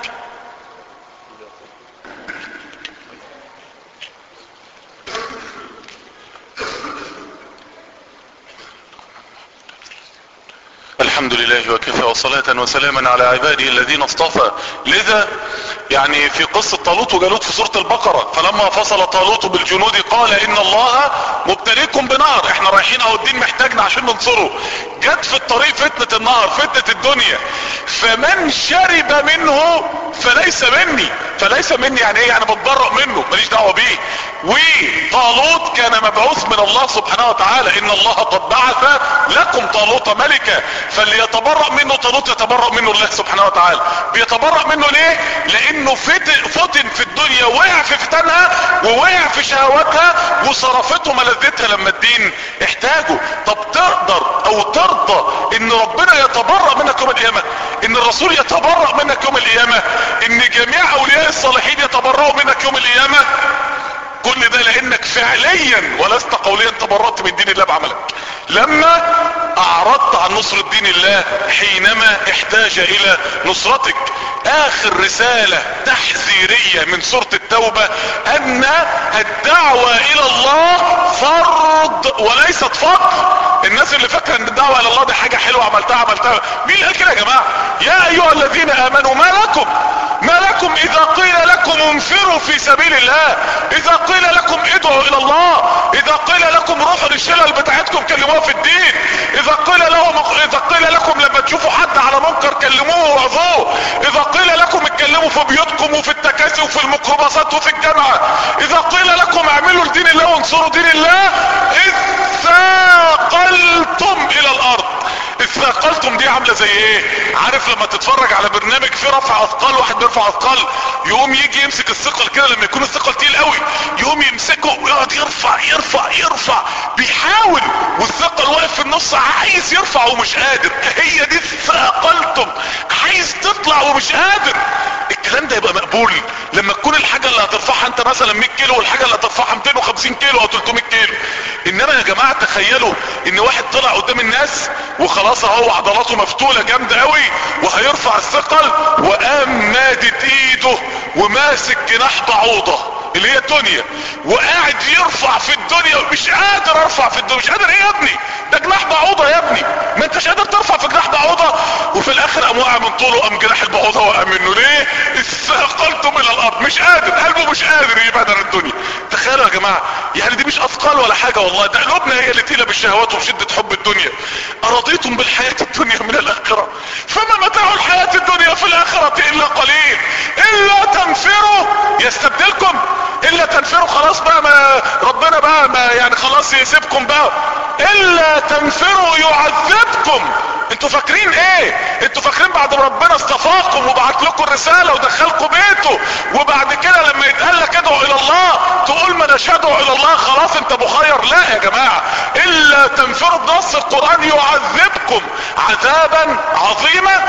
الحمد لله وكفى وصلاة وسلاما على عباده الذين اصطفى. لذا يعني في قصة طالوت وجالوت في سورة البقرة، فلما فصل طالوت بالجنود قال ان الله مبتليكم بنار، احنا رايحين اهو الدين محتاجنا عشان ننصره. جت في الطريق فتنة النار، فتنة الدنيا، فمن شرب منه فليس مني. فليس مني يعني ايه؟ يعني بتبرأ منه، ماليش دعوة بيه. وطالوت كان مبعوث من الله سبحانه وتعالى، ان الله قد بعث لكم طالوت ملكا، فاللي يتبرأ منه طالوت يتبرأ منه الله سبحانه وتعالى. بيتبرأ منه ليه؟ لانه فتن في الدنيا، وقع في فتنها ووقع في شهواتها وصرفته ملذتها لما الدين احتاجه. طب تقدر او ترضى ان ربنا يتبرأ منك يوم القيامة، ان الرسول يتبرأ منك يوم القيامة، ان جميع اولياء الصالحين يتبرأوا منك يوم القيامة؟ كل ده لانك فعليا ولست قوليا تبرأت من دين الله بعملك، لما اعرضت عن نصرة دين الله حينما احتاج الى نصرتك. اخر رسالة تحذيرية من سورة التوبة ان الدعوة الى الله فرض وليست فقر. الناس اللي فاكره ان الدعوة الى الله دي حاجة حلوة عملتها عملتها مين قال كده يا جماعة؟ يا ايها الذين امنوا ما لكم ما لكم اذا قيل لكم انفروا في سبيل الله، اذا قيل لكم ادعوا الى الله، اذا قيل لكم روحوا للشلل بتاعتكم كلموها في الدين، اذا قيل لهم اذا قيل لكم لما تشوفوا حد على منكر كلموه وعظوه، اذا قيل لكم اتكلموا في بيوتكم وفي التكاسي وفي الميكروباصات وفي الجامعة، اذا قيل لكم اعملوا لدين الله وانصروا دين الله، اذ ثاقلتم الى الارض. الثاقلتم دي عامله زي ايه؟ عارف لما تتفرج على برنامج فيه رفع اثقال، واحد بيرفع اثقال يقوم يجي يمسك الثقل كده، لما يكون الثقل تقيل قوي يقوم يمسكه ويقعد يرفع يرفع يرفع، بيحاول والثقل واقف في النص عايز يرفع ومش قادر. هي دي ثاقلتم، عايز تطلع ومش قادر. الكلام ده يبقى مقبول لما تكون الحاجة اللي هترفعها انت مثلا مية كيلو والحاجة اللي هترفعها ميتين وخمسين كيلو او تلتمية كيلو. انما يا جماعة تخيلوا ان واحد طلع قدام الناس وخلاص اهو عضلاته مفتولة جامدة قوي وهيرفع الثقل، وقام مادد ايده وماسك جناح بعوضة اللي هي الدنيا، وقاعد يرفع في الدنيا ومش قادر ارفع في الدنيا. مش قادر ايه يا ابني؟ ده جناح بعوضة يا ابني، ما انتش قادر ترفع في جناح بعوضة. وفي الاخر قام وقع من طوله، قام جناح البعوضة وقع منه. ليه؟ استثقلتم الى الارض، مش قادر، قلبه مش قادر يبادر الدنيا. تخيلوا يا جماعة، يعني دي مش اثقال ولا حاجة والله، ده قلوبنا هي اللي تقيلة بالشهوات وبشدة حب الدنيا. ارضيتم بالحياة الدنيا من الاخرة فما متاع الحياة الدنيا في الاخرة الا قليل، الا تنفروا يستبدلكم، الا تنفروا خلاص بقى، ما ربنا بقى ما يعني خلاص يسيبكم بقى، الا تنفروا يعذبكم. انتوا فاكرين ايه؟ انتوا فاكرين بعد ما ربنا اصطفاكم وبعت لكم الرسالة ودخلكم بيته وبعد كده لما يتقال لك ادعوا الى الله تقول ما انا ادعو الى الله خلاص انت مخير؟ لا يا جماعة، الا تنفروا بنص القرآن يعذبكم عذابا عظيما،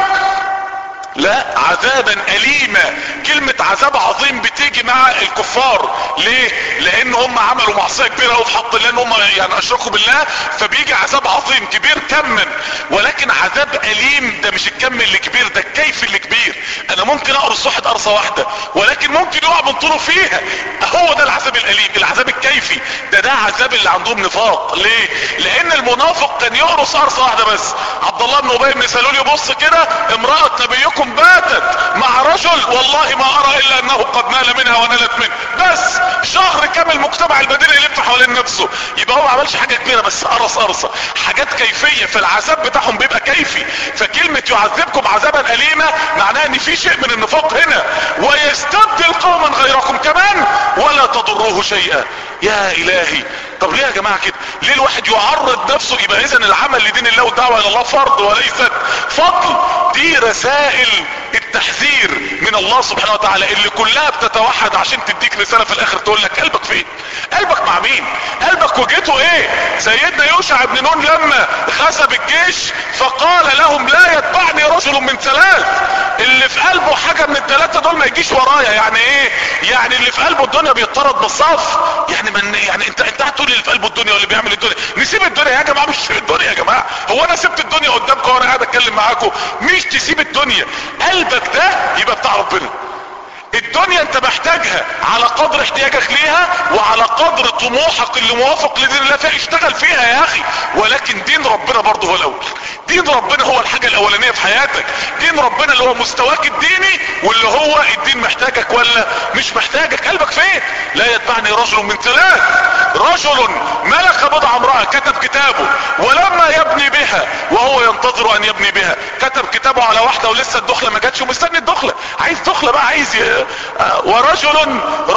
لا عذابا أليما. كلمة عذاب عظيم بتيجي مع الكفار. ليه؟ لان هم عملوا معصية كبيرة قوي في حق الله، ان هم يعني اشركوا بالله، فبيجي عذاب عظيم كبير كما. ولكن عذاب أليم ده مش الكم اللي كبير، ده الكيف اللي كبير. انا ممكن اقرص واحد قرصة واحدة ولكن ممكن يقع من طوله فيها، هو ده العذاب الأليم. العذاب الكيفي ده ده عذاب اللي عندهم نفاق. ليه؟ لان المنافق كان يقرص قرصة واحدة بس. عبد الله بن ابي بن سلول يبص كده، امرأة نبيكم باتت مع رجل والله ما ارى الا انه قد نال منها ونالت منه، بس شهر كامل مجتمع المدينة يلف حوالين نفسه. يبقى هو ما عملش حاجة كبيرة بس قرص قرصة، حاجات كيفية، فالعذاب بتاعهم بيبقى كيفي. فكلمة يعذبكم عذابا أليما معناها ان في شيء من النفاق هنا. ويستبدل قوما غيركم كمان ولا تضروه شيئا. يا الهي، طب ليه يا جماعة كده؟ ليه الواحد يعرض نفسه؟ يبقى اذا العمل لدين الله والدعوة الى الله فرض وليست فضل. دي رسائل التحذير من الله سبحانه وتعالى اللي كلها بتتوحد عشان تديك رسالة في الاخر تقول لك قلبك فين؟ قلبك مع مين؟ قلبك وجهته ايه؟ سيدنا يوشع بن نون لما خسب الجيش فقال لهم لا يتبعني رجل من ثلاث، اللي في قلبه حاجة من الثلاثة دول ما يجيش ورايا. يعني ايه؟ يعني اللي في قلبه الدنيا بيطرد بالصف. يعني من يعني انت انت هتقول اللي في قلبه الدنيا واللي بيعمل الدنيا نسيب الدنيا يا جماعة؟ مش نسيب الدنيا يا جماعة. هو انا سبت الدنيا قدامكم وانا قاعد اتكلم معاكم؟ مش تسيب الدنيا، قلبك ده يبقى بتاع ربنا. الدنيا انت محتاجها على قدر احتياجك ليها وعلى قدر طموحك اللي موافق لدين الله فيها، اشتغل فيها يا اخي. ولكن دين ربنا برضه هو الاول، دين ربنا هو الحاجة الاولانية في حياتك، دين ربنا اللي هو مستواك الديني واللي هو الدين محتاجك ولا مش محتاجك. قلبك فين؟ لا يتبعني رجل من ثلاث، رجل ملك بضع امرأة كتب كتابه ولما يبني بها وهو ينتظر ان يبني بها، كتب كتابه على واحدة ولسه الدخلة ما جاتش ومستني الدخلة، عايز دخلة بقى، عايز ي... ورجل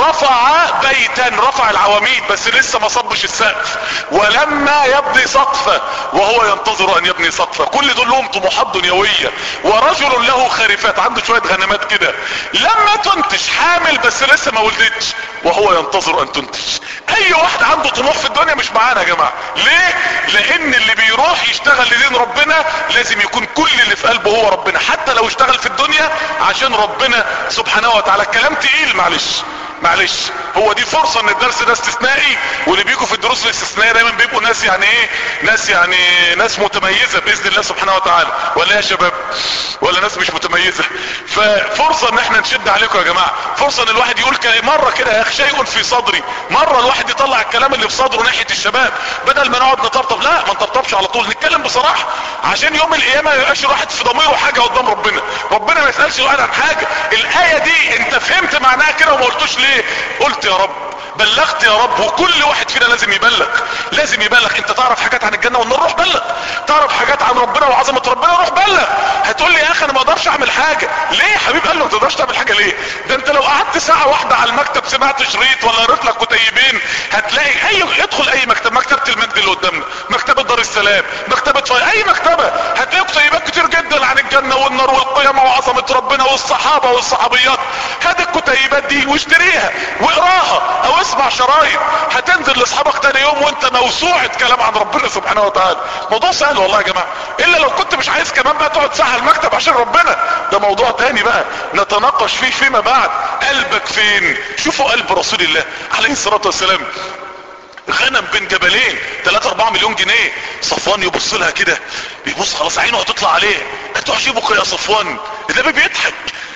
رفع بيتا، رفع العواميد بس لسه ما صبش السقف، ولما يبني سقفه وهو ينتظر ان يبني سقفه. كل دول لهم طموحات دنيوية. ورجل له خريفات، عنده شوية غنمات كده، لما تنتج، حامل بس لسه ما ولدتش وهو ينتظر ان تنتج. اي واحد عنده طموح في الدنيا مش معانا يا جماعة. ليه؟ لان اللي بيروح يشتغل لدين ربنا لازم يكون كل اللي في قلبه هو ربنا، حتى لو اشتغل في الدنيا عشان ربنا سبحانه وتعالى. الكلام تقيل، معلش معلش، هو دي فرصة ان الدرس ده استثنائي، واللي بيجوا في الدروس الاستثنائية دايما بيبقوا ناس يعني ايه، ناس يعني ناس متميزة باذن الله سبحانه وتعالى، ولا يا شباب؟ ولا ناس مش متميزة؟ ففرصة ان احنا نشد عليكم يا جماعة، فرصة ان الواحد يقول مرة كده يا اخي شيء في صدري، مرة الواحد يطلع الكلام اللي في صدره ناحية الشباب، بدل ما نقعد نطرطب. لا، ما نطرطبش على طول، نتكلم بصراحة عشان يوم القيامة ما يبقاش الواحد في ضميره حاجة قدام ربنا، ربنا ما يسألش الواحد عن حاجة. الآية دي انت فهمت معناها كده وما قلتوش ليه؟ قلت يا رب، بلغت يا رب، وكل واحد فينا لازم يبلغ، لازم يبلغ. انت تعرف حاجات عن الجنة والنار، روح بلغ. تعرف حاجات عن ربنا وعظمة ربنا، روح بلغ. هتقول لي يا اخي انا ما اقدرش اعمل حاجة. ليه يا حبيب؟ قال له ما تقدرش تعمل حاجة ليه؟ ده انت لو قعدت ساعة واحدة على المكتب سمعت شريط ولا قريت لك كتيبين هتلاقي اي، ادخل اي مكتب، مكتبة المجد اللي قدامنا، مكتبة دار السلام، مكتبة فاي، اي مكتبة هتلاقي كتيبات كتير جدا عن الجنة والنار والقيامة وعظمة ربنا والصحابة والصحابيات. هات الكتيبات دي واشتريها واقراها او اسمع شرايط، هتنزل لاصحابك تاني يوم وانت موسوعة كلام عن ربنا سبحانه وتعالى. موضوع سهل والله يا جماعة، الا لو كنت مش عايز كمان بقى تقعد ساعة على المكتب عشان ربنا، ده موضوع تاني بقى نتناقش فيه فيما بعد. قلبك فين؟ شوفوا قلب رسول الله عليه الصلاة والسلام، غنم بين جبلين ثلاثة أربعة مليون جنيه، صفوان يبص لها كده، بيبص خلاص عينه هتطلع عليه، اتعجبك يا صفوان؟ النبي بيضحك،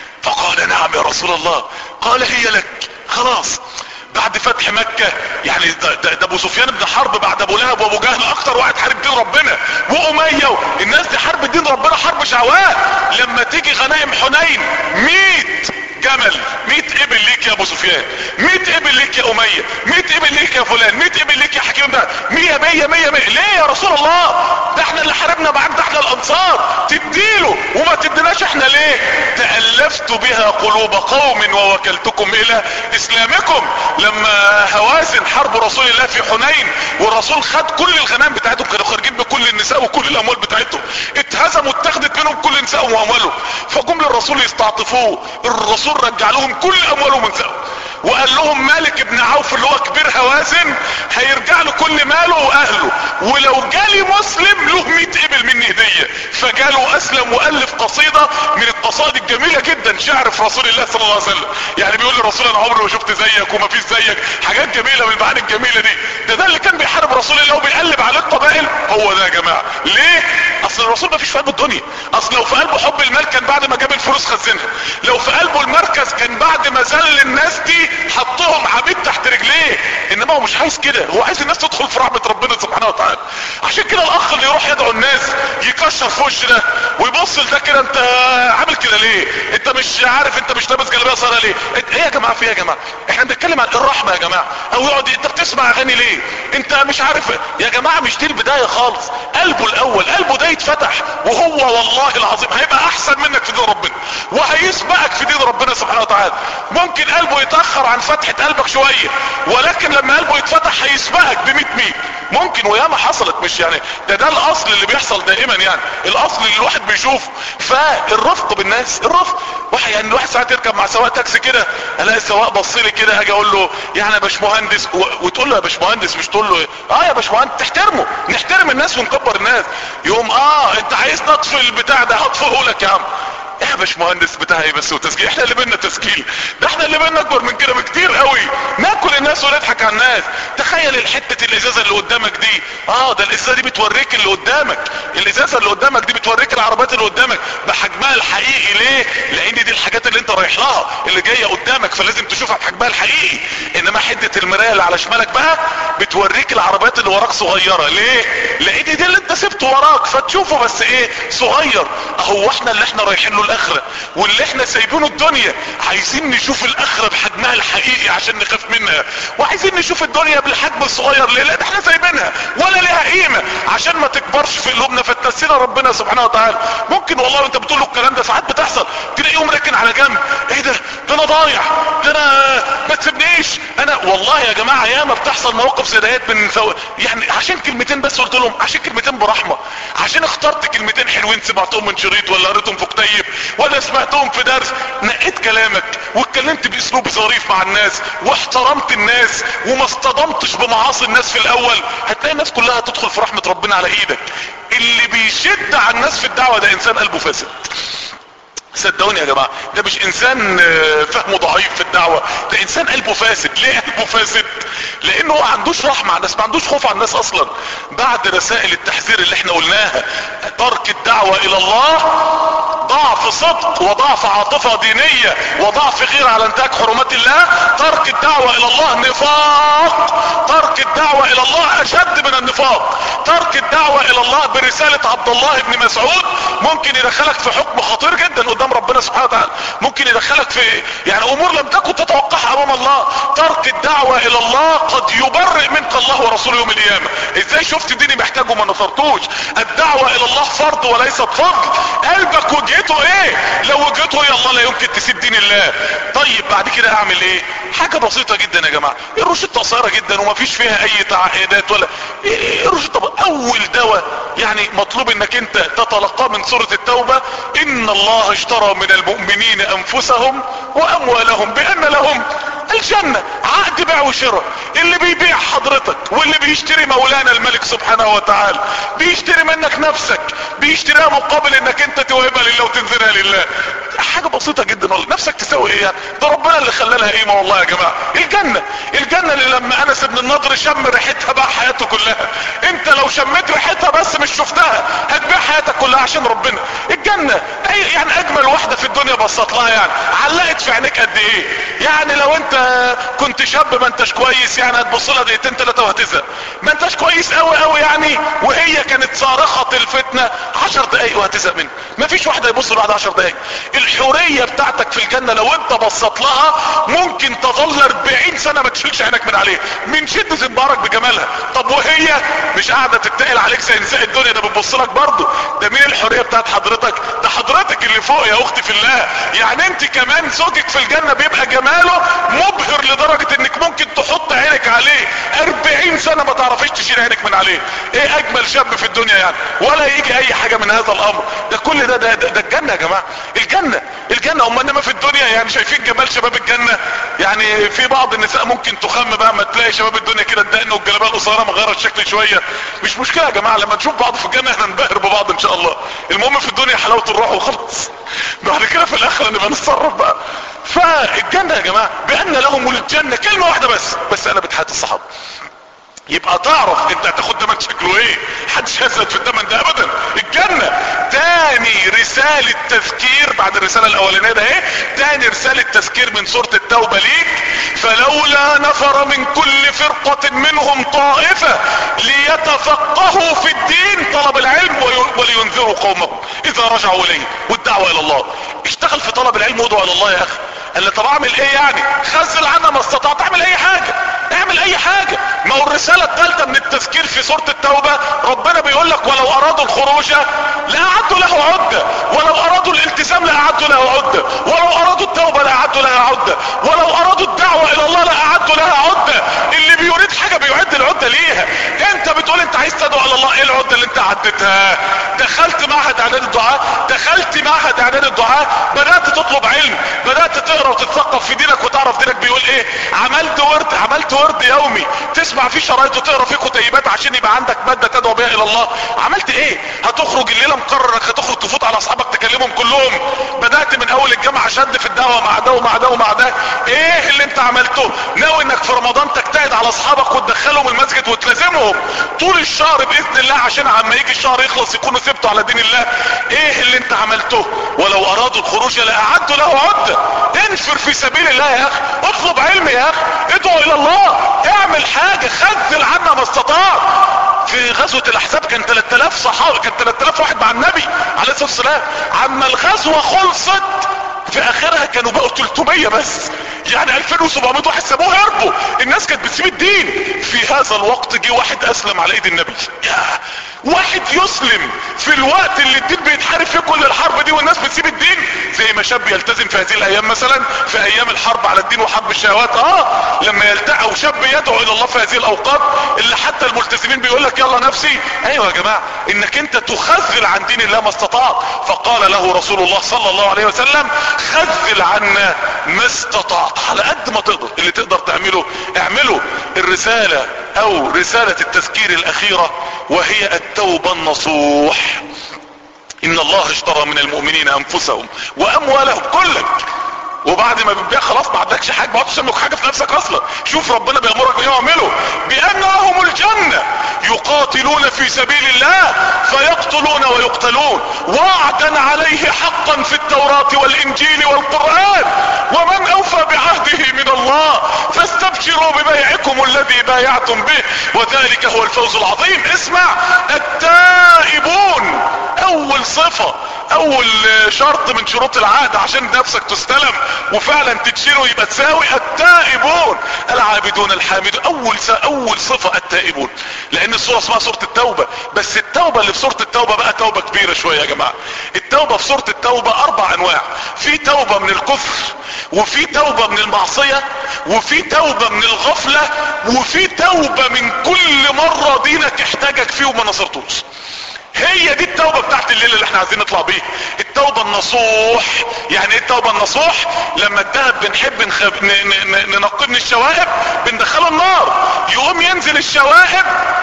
فقال نعم يا رسول الله. قال هي لك. خلاص بعد فتح مكة، يعني ده, ده, ده ابو سفيان بن حرب بعد ابو لهب وابو جهل اكتر واحد حارب دين ربنا، وامية، الناس دي حرب دين ربنا حرب شعواء. لما تيجي غنائم حنين مية جمل، مية ابل ليك يا ابو سفيان، مية ابل ليك يا امية، مية ابل ليك يا فلان، مية ابل ليك يا حكيم بن مية مية مية مية. ليه يا رسول الله؟ ده احنا اللي حاربنا معاك، ده احنا الانصار، تديله وما تديناش احنا ليه؟ تألفت بها قلوب قوم ووكلتكم الى اسلامكم. لما هوازن حرب رسول الله في حنين والرسول خد كل الغنائم بتاعتهم، كانوا خارجين بكل النساء وكل الاموال بتاعتهم، اتهزموا اتخذت منهم كل نسائهم واموالهم، فجم للرسول يستعطفوه، الرسول رجع لهم كل اموالهم ونسائهم، وقال لهم مالك ابن عوف اللي هو كبير هوازن هيرجع له كل ماله واهله، ولو جالي مسلم له مئة ابل مني هدية. فجاله اسلم والف قصيدة من القصائد الجميلة جدا، شعر في رسول الله صلى الله عليه وسلم، يعني بيقول للرسول انا عمري ما شفت زيك وما فيش زيك، حاجات جميلة من المعاني الجميلة دي. ده ده اللي كان بيحارب رسول الله وبيقلب على القبائل، هو ده يا جماعة. ليه؟ اصل الرسول ما فيش في قلبه الدنيا، اصل لو في قلبه حب المال كان بعد ما جاب الفلوس خزنها، لو في قلبه المركز كان بعد ما زل الناس دي حطهم عبيد تحت رجليه، انما هو مش عايز كده، هو عايز الناس تدخل في رحمة ربنا سبحانه وتعالى. عشان كده الاخ اللي يروح يدعو الناس يكشر في وش ده ويبص لده كده، انت عامل كده ليه؟ انت مش عارف انت مش لابس جلابيه صغيره ليه؟ ايه يا جماعه؟ في ايه يا جماعه؟ احنا بنتكلم عن الرحمه يا جماعه. او يقعد انت بتسمع اغاني ليه؟ انت مش عارف يا جماعه، مش دي البدايه خالص. قلبه الاول، قلبه ده يتفتح، وهو والله العظيم هيبقى احسن منك في دين ربنا وهيسبقك في دين ربنا سبحانه وتعالى. ممكن قلبه يتاخر عن فتحة قلبك شويه، ولكن لما قلبه يتفتح هيسبقك بمية مية. ممكن، وياما حصلت، مش يعني ده ده الاصل اللي بيحصل دائما، يعني الاصل اللي الواحد بيشوفه. فالرفق بالناس، الرفق، واحد يعني الواحد ساعات يركب مع سواق تاكسي كده، الاقي السواق بص لي كده، هاجي اقول له يعني يا باشمهندس، وتقول له يا باشمهندس، مش تقول له اه يا باشمهندس، تحترمه، نحترم الناس ونكبر الناس. يقوم اه انت عايز نطفي البتاع ده، هطفئه لك يا عم. ايه يا باشمهندس بتاع ايه بس وتسجيل؟ احنا اللي بينا تسجيل، ده احنا اللي بينا اكبر من كده بكتير قوي، ناكل الناس ونضحك على الناس. تخيل الحته الازازه اللي قدامك دي، اه ده الازازه دي بتوريك اللي قدامك، الازازه اللي قدامك دي بتوريك العربيات اللي قدامك بحجمها الحقيقي. ليه؟ لان دي الحاجات اللي انت رايح لها اللي جايه قدامك، فلازم تشوفها بحجمها الحقيقي. انما حده المرايه اللي على شمالك بقى بتوريك العربيات اللي وراك صغيره. ليه؟ لان دي اللي انت سبته وراك فتشوفه بس ايه؟ صغير. اهو احنا اللي احنا رايحين له الاخره واللي احنا سايبينه الدنيا عايزين نشوف الاخره بحجمها الحقيقي عشان نخاف منها، وعايزين نشوف الدنيا بالحجم الصغير. ليه؟ لان احنا سايبينها ولا ليها قيمه عشان ما تكبرش في قلوبنا فتنسينا ربنا سبحانه وتعالى. ممكن والله وانت بتقول له الكلام ده ساعات بتحصل، تلاقيهم راكن على جنب، ايه ده؟ ده انا ضايع، ده انا ما تسيبنيش انا. والله يا جماعه ياما بتحصل مواقف زي ديت من سو... يعني عشان كلمتين بس قلت لهم، عشان كلمتين برحمه، عشان اخترت كلمتين حلوين سمعتهم من شريط ولا قريتهم في كتيب ولا سمعتهم في درس، نقيت كلامك واتكلمت باسلوب ظريف مع الناس واحترمت الناس وما اصطدمتش بمعاصي الناس في الاول، هتلاقي الناس كلها تدخل في رحمه ربنا على ايدك. اللي بيشد على الناس في الدعوه ده انسان قلبه فاسد. صدقوني يا جماعة، ده مش انسان فهمه ضعيف في الدعوة، ده انسان قلبه فاسد. ليه قلبه فاسد؟ لانه ما عندوش رحمة على الناس، ما عندوش خوف على الناس اصلا. بعد رسائل التحذير اللي احنا قلناها، ترك الدعوة الى الله ضعف صدق وضعف عاطفة دينية وضعف غير على انتهاك حرمات الله. ترك الدعوة الى الله نفاق، ترك الدعوة الى الله اشد من النفاق. ترك الدعوة الى الله برسالة عبد الله بن مسعود ممكن يدخلك في حكم خطير جدا قدام ربنا سبحانه وتعالى، ممكن يدخلك في يعني امور لم تكن تتوقعها امام الله. ترك الدعوة الى الله قد يبرئ منك الله ورسوله يوم القيامة. ازاي شفت ديني محتاجه ما نصرتوش؟ الدعوة الى الله فرض وليست فضل. قلبك وجهته ايه؟ لو وجهته هي الله لا يمكن تسيب دين الله. طيب بعد كده اعمل ايه؟ حاجة بسيطة جدا يا جماعة، الروشتة قصيرة جدا ومفيش فيها اي تعقيدات ولا الروشتة. اول دواء يعني مطلوب انك انت تتلقاه من سورة التوبة، ان الله اشترى من المؤمنين انفسهم واموالهم بان لهم الجنة. عقد بيع وشراء، اللي بيبيع حضرتك واللي بيشتري مولانا الملك سبحانه وتعالى، بيشتري منك نفسك، بيشتريها مقابل انك انت توهبها لله وتنذرها لله. حاجة بسيطة جدا والله. نفسك تساوي ايه يعني؟ ده ربنا اللي خلى لها قيمة والله يا جماعة. الجنة، الجنة اللي لما انس بن النضر شم ريحتها بقى حياته كلها. انت لو شميت ريحتها بس مش شفتها هتبيع حياتك كلها عشان ربنا. الجنة اي يعني اجمل واحدة في الدنيا بصت لها يعني علقت في عينيك قد ايه؟ يعني لو انت كنت شاب ما انتش كويس يعني هتبص لها دقيقتين ثلاثة وهتزهق. ما انتش كويس قوي قوي يعني وهي كانت صارخة الفتنة عشر دقايق وهتزهق منها. ما فيش واحدة يبص بعد عشر دقايق. الحورية بتاعتك في الجنة لو انت بصت لها ممكن تظل اربعين سنة ما تشيلش عينك من عليها من شدة انبهارك بجمالها. طب وهي مش قاعدة تتقل عليك زي نساء الدنيا، ده بتبص لك برضه. ده مين الحورية بتاعت حضرتك؟ ده حضرتك اللي فوق يا اختي في الله. يعني انت كمان زوجك في الجنة بيبقى جماله مبهر لدرجة انك ممكن تحط عينك عليه اربعين سنة ما تعرفيش تشيل عينك من عليه. ايه اجمل شاب في الدنيا يعني؟ ولا يجي اي حاجة من هذا الامر. ده كل ده ده, ده, ده الجنة يا جماعة. الجنة الجنة هم انما في الدنيا يعني شايفين جمال شباب الجنة. يعني في بعض النساء ممكن تخم بقى ما تلاقي شباب الدنيا كده الدقن والجلابيه القصيره مغيره الشكل شويه. مش مشكله يا جماعه، لما نشوف بعض في الجنه هننبهر ببعض ان شاء الله. المهم في الدنيا حلاوه الروح وخلاص، بعد كده في الاخره نبقى نتصرف بقى. فالجنه يا جماعه بان لهم الجنه، كلمه واحده بس بس قلبت حياه الصحابه. يبقى تعرف انت هتاخد دمك شكله ايه. محدش هيسلك في الدمن ده ابدا. الجنة تاني رسالة تذكير بعد الرسالة الاولانية ده ايه؟ تاني رسالة تذكير من سورة التوبة ليك. فلولا نفر من كل فرقة منهم طائفة ليتفقهوا في الدين، طلب العلم ولينذروا قومهم اذا رجعوا اليه، والدعوة الى الله. اشتغل في طلب العلم وادعو الى الله يا اخي. قال لي طب اعمل ايه يعني؟ خزل عنا ما استطعت. اعمل اي حاجة، اعمل اي حاجة. ما هو الرسالة الثالثة من التذكير في سورة التوبة ربنا بيقول لك ولو ارادوا الخروج لاعدوا له عدة، ولو ارادوا الالتزام لاعدوا له عدة، ولو ارادوا التوبة لاعدوا لها عدة، ولو ارادوا الدعوة الى الله لاعدوا لها عدة. اللي بيريد حاجة بيعد العدة ليها. انت بتقول انت عايز تدعو الى الله، ايه العدة اللي انت عدتها؟ دخلت معهد اعداد الدعاء، دخلت معهد اعداد الدعاء بدأت تطلب علم، بدأت تقرأ وتتثقف في دينك وتعرف دينك بيقول ايه ايه؟ عملت ورد عملت ورد يومي تسمع فيه شرايط وتقرا فيه كتيبات عشان يبقى عندك ماده تدعو بها الى الله. عملت ايه؟ هتخرج الليله مقرر انك هتخرج تفوت على اصحابك تكلمهم كلهم. بدات من اول الجامعه شد في الدعوه مع ده ومع ده ومع ده. ايه اللي انت عملته؟ ناوي انك في رمضان تجتهد على اصحابك وتدخلهم المسجد وتلازمهم طول الشهر باذن الله عشان عما يجي الشهر يخلص يكونوا ثبتوا على دين الله. ايه اللي انت عملته؟ ولو ارادوا الخروج لاعدوا له عده. انفر في سبيل الله يا اخي، اطلب علم يا اخي، ادعو الى الله، اعمل حاجه، خذل عنا ما استطاع. في غزوة الاحزاب كان ثلاثة آلاف صحابة، كان ثلاثة آلاف واحد مع النبي عليه الصلاة والسلام. عما الغزوة خلصت في اخرها كانوا بقوا ثلاثمية بس، يعني ألفين وسبعمية واحد سابوه هربوا. الناس كانت بتسيب الدين. في هذا الوقت جه واحد اسلم على ايد النبي. يا واحد يسلم في الوقت اللي الدين بيتحارب فيه كل الحرب دي والناس بتسيب الدين، زي ما شاب يلتزم في هذه الايام مثلا في ايام الحرب على الدين وحرب الشهوات. اه لما يلتقى او شاب يدعو الى الله في هذه الاوقات اللي حتى الملتزمين بيقول لك يلا نفسي. ايوه يا جماعه، انك انت تخذل عن دين الله ما استطعت. فقال له رسول الله صلى الله عليه وسلم خذل عنا ما استطعت، على قد ما تقدر اللي تقدر تعمله اعمله. الرسالة او رسالة التذكير الاخيرة وهي التوبة النصوح. ان الله اشترى من المؤمنين انفسهم واموالهم كلك. وبعد ما بتبيع خلاص ما عندكش حاجه، ما عادش تملك حاجه في نفسك اصلا. شوف ربنا بيامرك بايه واعمله. بان لهم الجنه يقاتلون في سبيل الله فيقتلون ويقتلون وعدا عليه حقا في التوراة والانجيل والقرآن ومن اوفى بعهده من الله فاستبشروا ببيعكم الذي بايعتم به وذلك هو الفوز العظيم. اسمع، التائبون اول صفة، اول شرط من شروط العهد عشان نفسك تستلم وفعلا تتشير ويبقى تساوي. التائبون العابدون الحامدون، اول اول صفة التائبون. لان السورة اسمها سورة التوبة، بس التوبة اللي في سورة التوبة بقى توبة كبيرة شوية يا جماعة. التوبة في سورة التوبة اربع انواع. في توبة من الكفر، وفي توبة من المعصية، وفي توبة من الغفلة، وفي توبة من كل مرة دينك احتاجك فيه وما نصرتوش. هي دي التوبة بتاعت الليلة اللي احنا عايزين نطلع بيها. التوبة النصوح. يعني ايه التوبة النصوح؟ لما الدهب بنحب نخب... ن... ن... ننقيه من الشوائب بندخله النار، يقوم ينزل الشوائب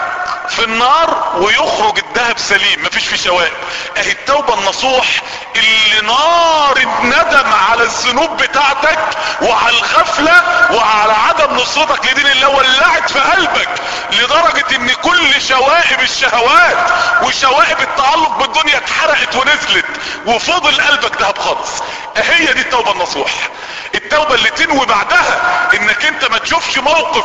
في النار ويخرج الذهب سليم مفيش فيه شوائب. اهي التوبة النصوح اللي نار الندم على الذنوب بتاعتك وعلى الغفلة وعلى عدم نصرتك لدين الله ولعت في قلبك لدرجة ان كل شوائب الشهوات وشوائب التعلق بالدنيا اتحرقت ونزلت وفضل قلبك ذهب خالص. اهي دي التوبة النصوح. التوبة اللي تنوي بعدها انك انت ما تشوفش موقف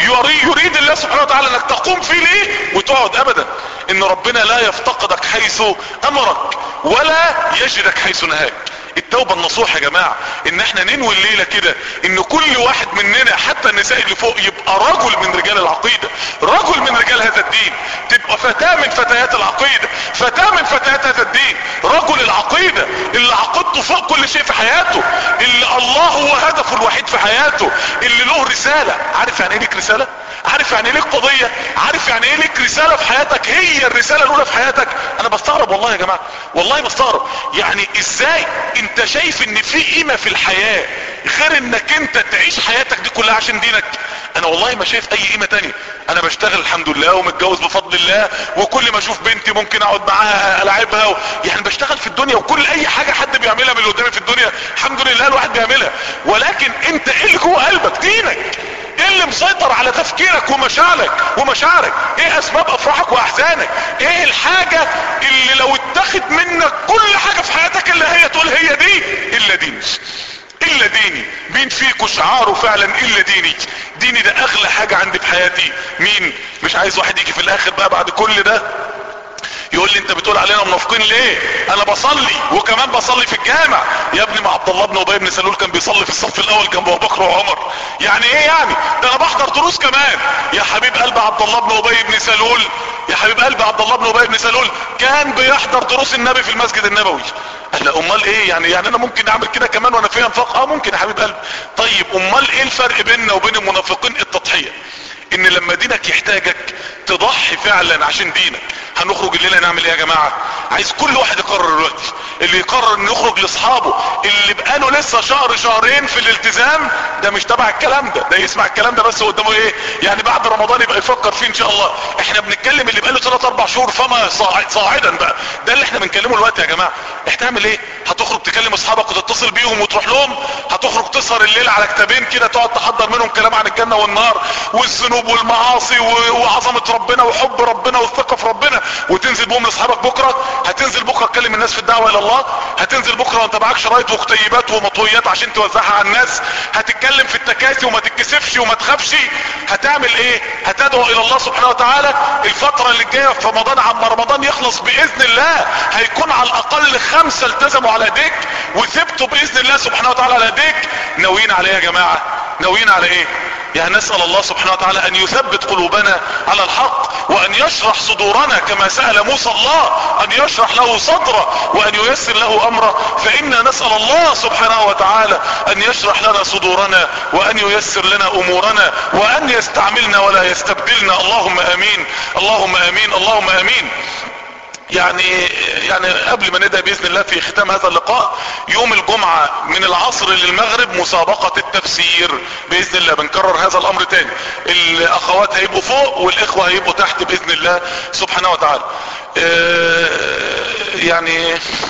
يريد الله سبحانه وتعالى انك تقوم فيه ليه وتقعد ابدا. ان ربنا لا يفتقدك حيث امرك ولا يجدك حيث نهاك. التوبة النصوح يا جماعة ان احنا ننوي الليلة كده ان كل واحد مننا حتى النساء اللي فوق يبقى رجل من رجال العقيدة، رجل من رجال هذا الدين، تبقى فتاة من فتيات العقيدة، فتاة من فتيات هذا الدين. رجل العقيدة اللي عقيدته فوق كل شيء في حياته، اللي الله هو هدفه الوحيد في حياته، اللي له رسالة. عارف يعني ايه ليك رسالة؟ عارف يعني ايه ليك قضية؟ عارف يعني ايه ليك رسالة في حياتك؟ هي الرسالة الاولى في حياتك. انا بستغرب والله يا جماعة، والله بستغرب. يعني ازاي انت شايف ان في قيمة في الحياة غير انك انت تعيش حياتك دي كلها عشان دينك؟ انا والله ما شايف اي قيمة تانية. انا بشتغل الحمد لله ومتجوز بفضل الله، وكل ما اشوف بنتي ممكن اقعد معاها العبها و... يعني بشتغل في الدنيا وكل اي حاجة حد بيعملها من اللي قدامي في الدنيا الحمد لله الواحد بيعملها. ولكن انت ايه اللي جوه قلبك؟ دينك. ايه اللي مسيطر على تفكيرك ومشاعرك ومشاعرك؟ ايه اسباب افراحك واحزانك؟ ايه الحاجة اللي لو اتخذ منك كل حاجة في حياتك اللي هي تقول هي دي الا ديني، الا ديني؟ مين فيكم شعاره فعلا الا ديني؟ ديني ده اغلى حاجة عندي في حياتي. مين؟ مش عايز واحد يجي في الاخر بقى بعد كل ده يقول لي انت بتقول علينا منافقين ليه؟ انا بصلي وكمان بصلي في الجامع. يا ابني ما عبد الله بن ابي بن سلول كان بيصلي في الصف الاول جنب ابو بكر وعمر. يعني ايه يعني؟ ده انا بحضر دروس كمان. يا حبيب قلب عبد الله بن ابي بن سلول، يا حبيب قلب عبد الله بن ابي بن سلول كان بيحضر دروس النبي في المسجد النبوي. قال امال ايه يعني؟ يعني انا ممكن اعمل كده كمان وانا فيها نفاق؟ اه ممكن يا حبيب قلب. طيب امال ايه الفرق بيننا وبين المنافقين؟ التضحية. ان لما دينك يحتاجك تضحي فعلا عشان دينك. هنخرج الليلة نعمل ايه يا جماعة؟ عايز كل واحد يقرر دلوقتي، اللي يقرر انه يخرج لاصحابه اللي بقاله لسه شهر شهرين في الالتزام، ده مش تبع الكلام ده، ده يسمع الكلام ده بس قدامه ايه يعني بعد رمضان يبقى يفكر فيه ان شاء الله. احنا بنتكلم اللي بقاله ثلاثة اربع شهور فما صاعد صاعدا بقى، ده اللي احنا بنكلمه دلوقتي يا جماعة. هتعمل ايه؟ هتخرج تكلم اصحابك وتتصل بيهم وتروح لهم؟ هتخرج تسهر الليل على كتابين كده تقعد تحضر منهم كلام عن الجنة والنار والذنوب والمعاصي وعظمة ربنا وحب ربنا والثقة في ربنا وتنزل بهم لاصحابك بكرة؟ هتنزل بكرة تكلم الناس في الدعوة الى الله؟ هتنزل بكرة وانت معاك شرايط وكتيبات ومطويات عشان توزعها على الناس؟ هتتكلم في التكاسي وما تتكسفش وما تخافش؟ هتعمل ايه؟ هتدعو الى الله سبحانه وتعالى. الفترة اللي جاية في رمضان عما رمضان يخلص باذن الله هيكون على الاقل خمسة التزموا على ايديك وثبتوا باذن الله سبحانه وتعالى على ايديك. ناويين على ايه يا جماعة؟ ناويين على ايه؟ يعني نسأل الله سبحانه وتعالى ان يثبت قلوبنا على الحق وان يشرح صدورنا كما سأل موسى الله ان يشرح له صدره وان ييسر له امره. فإنا نسأل الله سبحانه وتعالى ان يشرح لنا صدورنا وان ييسر لنا امورنا وان يستعملنا ولا يستبدلنا. اللهم امين اللهم امين اللهم امين. يعني يعني قبل ما نبدأ باذن الله في ختام هذا اللقاء، يوم الجمعة من العصر للمغرب مسابقة التفسير باذن الله. بنكرر هذا الامر تاني، الاخوات هيبقوا فوق والاخوة هيبقوا تحت باذن الله سبحانه وتعالى. يعني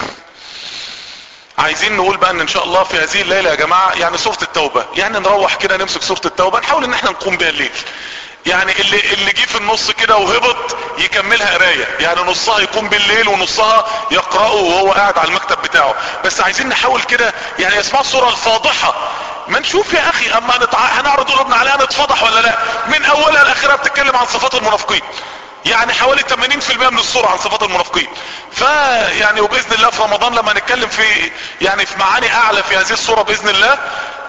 عايزين نقول بقى ان ان شاء الله في هذه الليلة يا جماعة يعني سورة التوبة، يعني نروح كده نمسك سورة التوبة نحاول ان احنا نقوم بها الليل. يعني اللي اللي جه في النص كده وهبط يكملها قرايه، يعني نصها يكون بالليل ونصها يقرأه وهو قاعد على المكتب بتاعه. بس عايزين نحاول كده يعني اسمها السورة الفاضحة. ما نشوف يا اخي اما نتع... هنعرض قلوبنا عليها نتفضح ولا لا؟ من اولها لاخرها بتتكلم عن صفات المنافقين، يعني حوالي ثمانين في المية من الصورة عن صفات المنافقين. فيعني وباذن الله في رمضان لما نتكلم في يعني في معاني اعلى في هذه الصورة باذن الله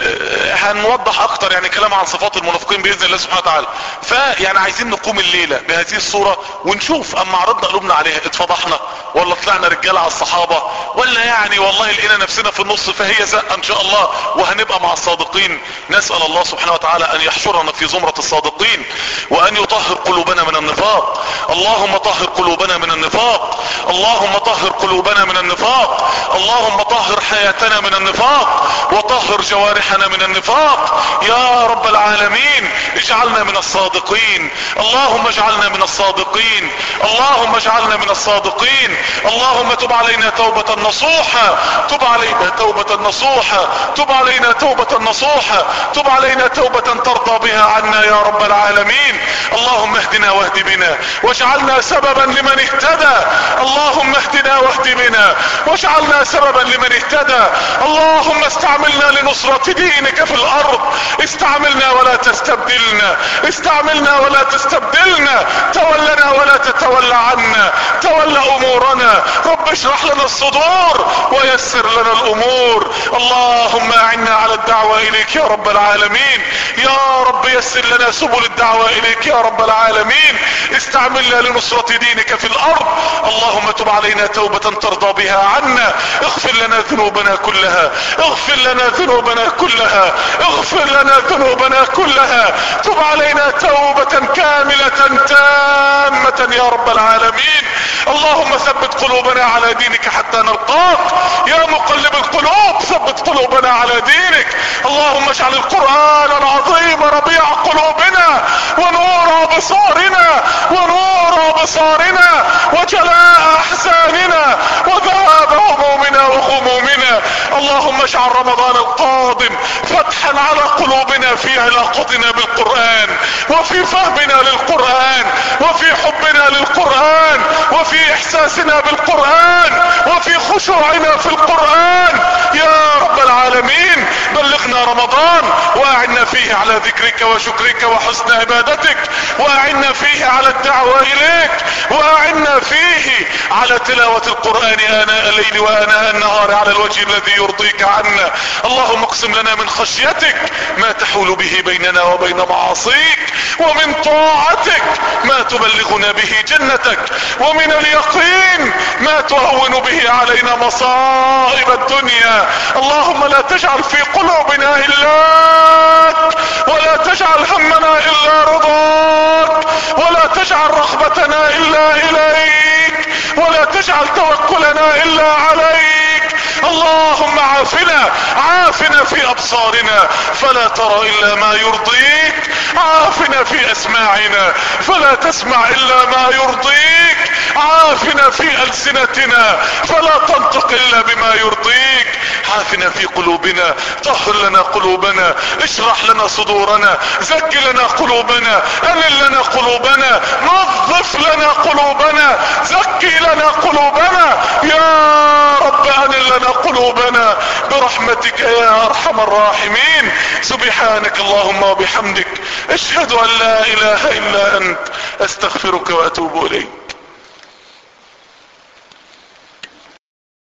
هنوضح اكتر يعني كلام عن صفات المنافقين باذن الله سبحانه وتعالى. فيعني عايزين نقوم الليلة بهذه الصورة ونشوف اما عرضنا قلوبنا عليها اتفضحنا ولا طلعنا رجال على الصحابة، ولا يعني والله لقينا نفسنا في النص فهي زقة ان شاء الله وهنبقى مع الصادقين. نسأل الله سبحانه وتعالى ان يحشرنا في زمرة الصادقين وان يطهر قلوبنا من النفاق. اللهم طهر قلوبنا من النفاق، اللهم طهر قلوبنا من النفاق، اللهم طهر حياتنا من النفاق وطهر جوارحنا من النفاق يا رب العالمين. اجعلنا من الصادقين، اللهم اجعلنا من الصادقين، اللهم اجعلنا من الصادقين. اللهم تب علينا توبة نصوحة، تب علينا توبة نصوحة، تب علينا توبة نصوحة، تب علينا توبة ترضى بها عنا يا رب العالمين. اللهم اهدنا واهد بنا واجعلنا سببا لمن اهتدى، اللهم اهدنا واهد بنا واجعلنا سببا لمن اهتدى. اللهم استعملنا لنصرة دينك في الارض، استعملنا ولا تستبدلنا، استعملنا ولا تستبدلنا، تولنا ولا تتولى عنا، تولى امورنا. رب اشرح لنا الصدور ويسر لنا الامور. اللهم اعنا على الدعوة اليك يا رب العالمين، يا رب يسر لنا سبل الدعوة اليك يا رب العالمين. استعملنا لنصرة دينك في الارض. اللهم تب علينا توبة ترضى بها عنا، اغفر لنا ذنوبنا كلها، اغفر لنا ذنوبنا كلها، اغفر لنا ذنوبنا كلها. تب علينا توبة كاملة تامة يا رب العالمين. اللهم ثبت قلوبنا على دينك حتى نلقاك يا مقلب القلوب، ثبت قلوبنا على دينك. اللهم اجعل القرآن العظيم ربيع قلوبنا ونور ابصارنا ونور ابصارنا وجلاء احزاننا وذهاب همومنا وغمومنا. اللهم اجعل رمضان القادم فتحا على قلوبنا في علاقتنا بالقرآن وفي فهمنا للقرآن وفي حبنا للقرآن وفي احساسنا بالقرآن وفي خشوعنا في القرآن يا رب العالمين. بلغنا رمضان واعنا فيه على ذكرك وشكرك وحسن عبادتك، واعنا فيه على الدعوة اليك، واعنا فيه على تلاوة القرآن آناء الليل وآناء النهار على الوجه الذي يرضيك عنا. اللهم اقسم لنا من خشيتك ما تحول به بيننا وبين معاصيك، ومن طاعتك ما تبلغنا به جنتك، ومن اليقين ما تهون به علينا مصائب الدنيا. اللهم لا تجعل في قلوبنا إلاك، ولا تجعل همنا إلا رضاك، ولا تجعل مصيبتنا الا اليك، ولا تجعل توكلنا الا عليك. اللهم عافنا، عافنا في ابصارنا فلا ترى الا ما يرضيك، عافنا في اسماعنا فلا تسمع الا ما يرضيك، عافنا في السنتنا فلا تنطق الا بما يرضيك، عافنا في قلوبنا، طهر لنا قلوبنا، اشرح لنا صدورنا، زكي لنا قلوبنا، انل لنا قلوبنا، نظف لنا قلوبنا، زكي لنا قلوبنا يا رب، انل لنا قلوبنا برحمتك يا ارحم الراحمين. سبحانك اللهم وبحمدك، اشهد ان لا اله الا انت، استغفرك واتوب اليك.